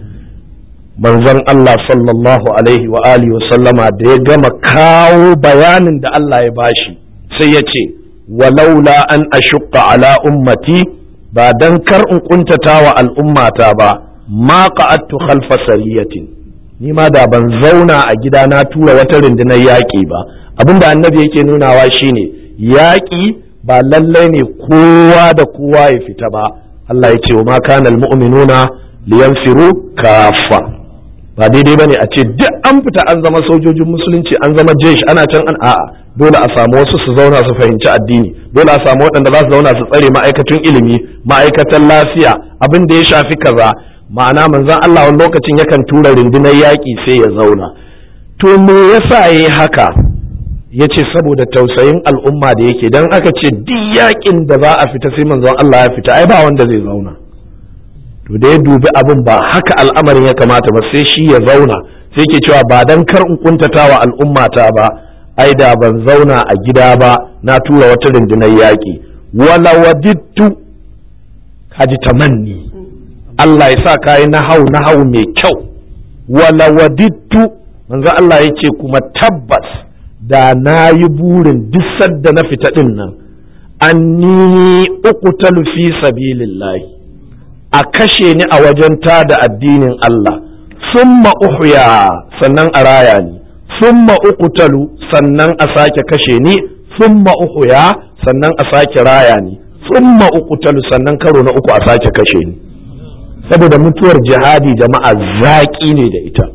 Manzon Allah sallallahu alaihi wa alihi wa sallama da ya gama kawo bayanin da Allah ya bashi sai ya ce walaula an ashqa ala ummati, ba dan kar in kuntata wa al'ummata ba, ma qa'adtu khalfa sariyatin, ni ma da ban zauna a gida na tura wata rundunar yaƙi ba. Abinda annabi yake nunawa shine yaƙi ba lallai ne kowa da kowa ya fita ba. Allah ya ce wa ma kana almu'minuna liyanfiru kafa. Ba daidai bane a ce duk an fita an zama sojojin musulunci, an zama jesh, ana can an a'a. Dole a samu wasu su zauna su fahimci addini, dole a samu waɗanda za su zauna su tsare ma'aikatan ilimi, ma'aikatan lafiya, abin da ya shafi kaza. Ma'ana manzon Allah wani lokacin yakan tura rundunar yaƙi sai ya zauna. To me yasa yayi haka? Yace saboda tausayin al'umma da yake, dan aka ce duk yaƙin da za a fita sai manzon Allah ya fita, ai ba wanda zai zauna. To da ya dubi abin ba haka al'amarin ya kamata ba, sai shi ya zauna, sai ke cewa ba dan kar in kuntatawa al'ummata ba, ai da ban zauna a gida ba, na tura wata rundunar yaƙi. Wala wadittu, haji tamanni, Allah ya sa kayi nahau nahau mai kyau. Wala wadittu, manzo Allah ya ce kuma tabbas da na yi burin duk sadda na fita din nan anni uqtalu fi sabilillah, a kashe ni a wajen tada addinin Allah, summa uhya sannan a raya ni, summa uqtalu sannan a sake kashe ni, summa uhya sannan a sake raya ni, summa uqtalu sannan karo na uku a sake kashe ni. Saboda mutuwar jihadi jama'a zaƙi ne da ita.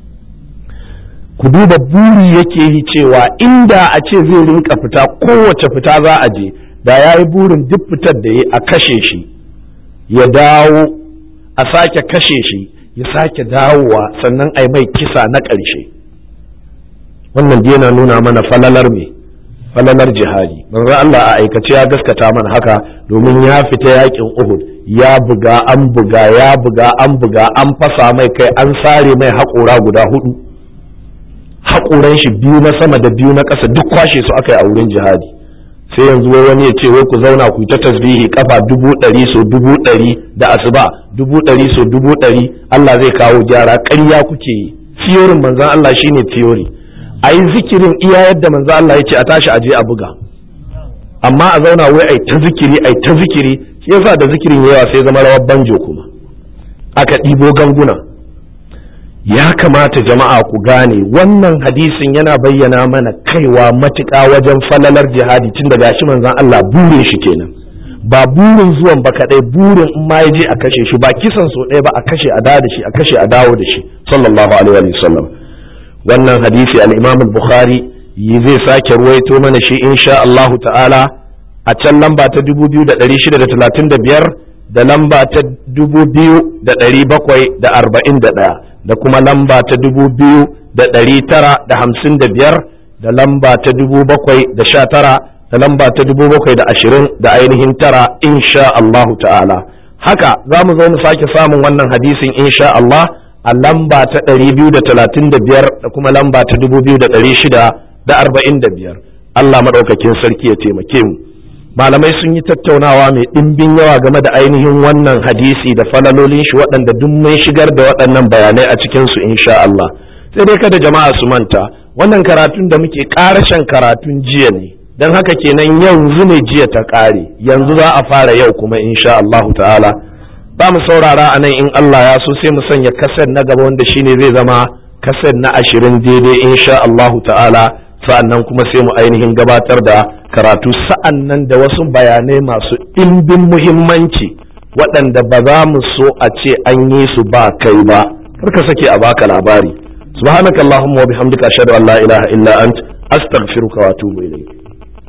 Ku duba buri yake yi cewa inda a ce zai rinka fita kowace fita za a je, da ya yi burin duk fitar da ya a kashe shi ya dawo a sake kashe shi ya sake dawowa sannan a mai kisa na ƙarshe. Wannan yana nuna mana falalar me falalar jihadi. manzo Allah a aikace ya gaskata mana haka, domin ya fita yakin Uhud, ya buga an buga ya buga an buga an fasa mai kai, an sare mai haƙora guda hudu, haƙoran shi biyu na sama da biyu na ƙasa duk kwashe su aka yi a wurin jihadi. Sai yanzu wai wani ya ce wai ku zauna ku ta tasbihi kafa dubu ɗari so dubu ɗari da asuba dubu ɗari so dubu ɗari Allah zai kawo gyara. Ƙarya kuke yi. Tiyorin manzon Allah shine tiyori. A yi zikirin iya yadda manzon Allah ya ce a tashi aje a buga, amma a zauna wai ai ta zikiri ai ta zikiri. Shi yasa da zikirin yawa sai zama rawar banjo, kuma aka ɗibo ganguna. Ya kamata jama'a ku gane wannan hadisin yana bayyana mana kaiwa matuƙa wajen falalar jihadi, tun daga shi manzon Allah burin shi kenan, ba burin zuwan ba kadai, burin in ma ya je a kashe shi, ba kisan so ɗaya ba, a kashe a dawo da shi a kashe a dawo da shi sallallahu alaihi wa sallam. Wannan hadisi al-Imam al-Bukhari zai sake ruwaito mana shi insha Allah ta'ala a can lamba ta dubu biyu da ɗari shida da talatin da biyar da lamba ta dubu biyu da ɗari bakwai da arba'in da ɗaya da kuma lamba ta dubu biyu da ɗari tara da hamsin da biyar da lamba ta dubu bakwai da sha tara da lamba ta dubu bakwai da ashirin da ainihin tara insha Allahu ta'ala. Haka za mu zo mu sake samun wannan hadisin insha Allah a lamba ta ɗari biyu da talatin da biyar da kuma lamba ta dubu biyu da ɗari shida da arba'in da biyar. Allah maɗaukakin sarki ya taimake mu. Malamai sun yi tattaunawa mai ɗimbin yawa game da ainihin wannan hadisi da falalolin shi, waɗanda duk mun shigar da waɗannan bayanai a cikinsu insha Allah. Sai dai kada jama'a su manta, wannan karatun da muke ƙarashen karatun jiya ne, don haka kenan yanzu ne jiya ta ƙare, yanzu za a fara yau kuma insha Allah ta'ala. Ba mu saurara a nan in Allah ya so sai mu sanya kaset na gaba wanda shine zai zama kaset na ashirin daidai insha Allah ta'ala. Sa'annan kuma sai mu ainihin gabatar da karatu sa'annan da wasu bayanai masu ɗimbin muhimmanci waɗanda ba za mu so a ce an yi su ba kai ba, kar ka sake a baka labari. Subhanakallahumma wa bihamdika ashhadu an la ilaha illa ant astaghfiruka wa atubu ilayk.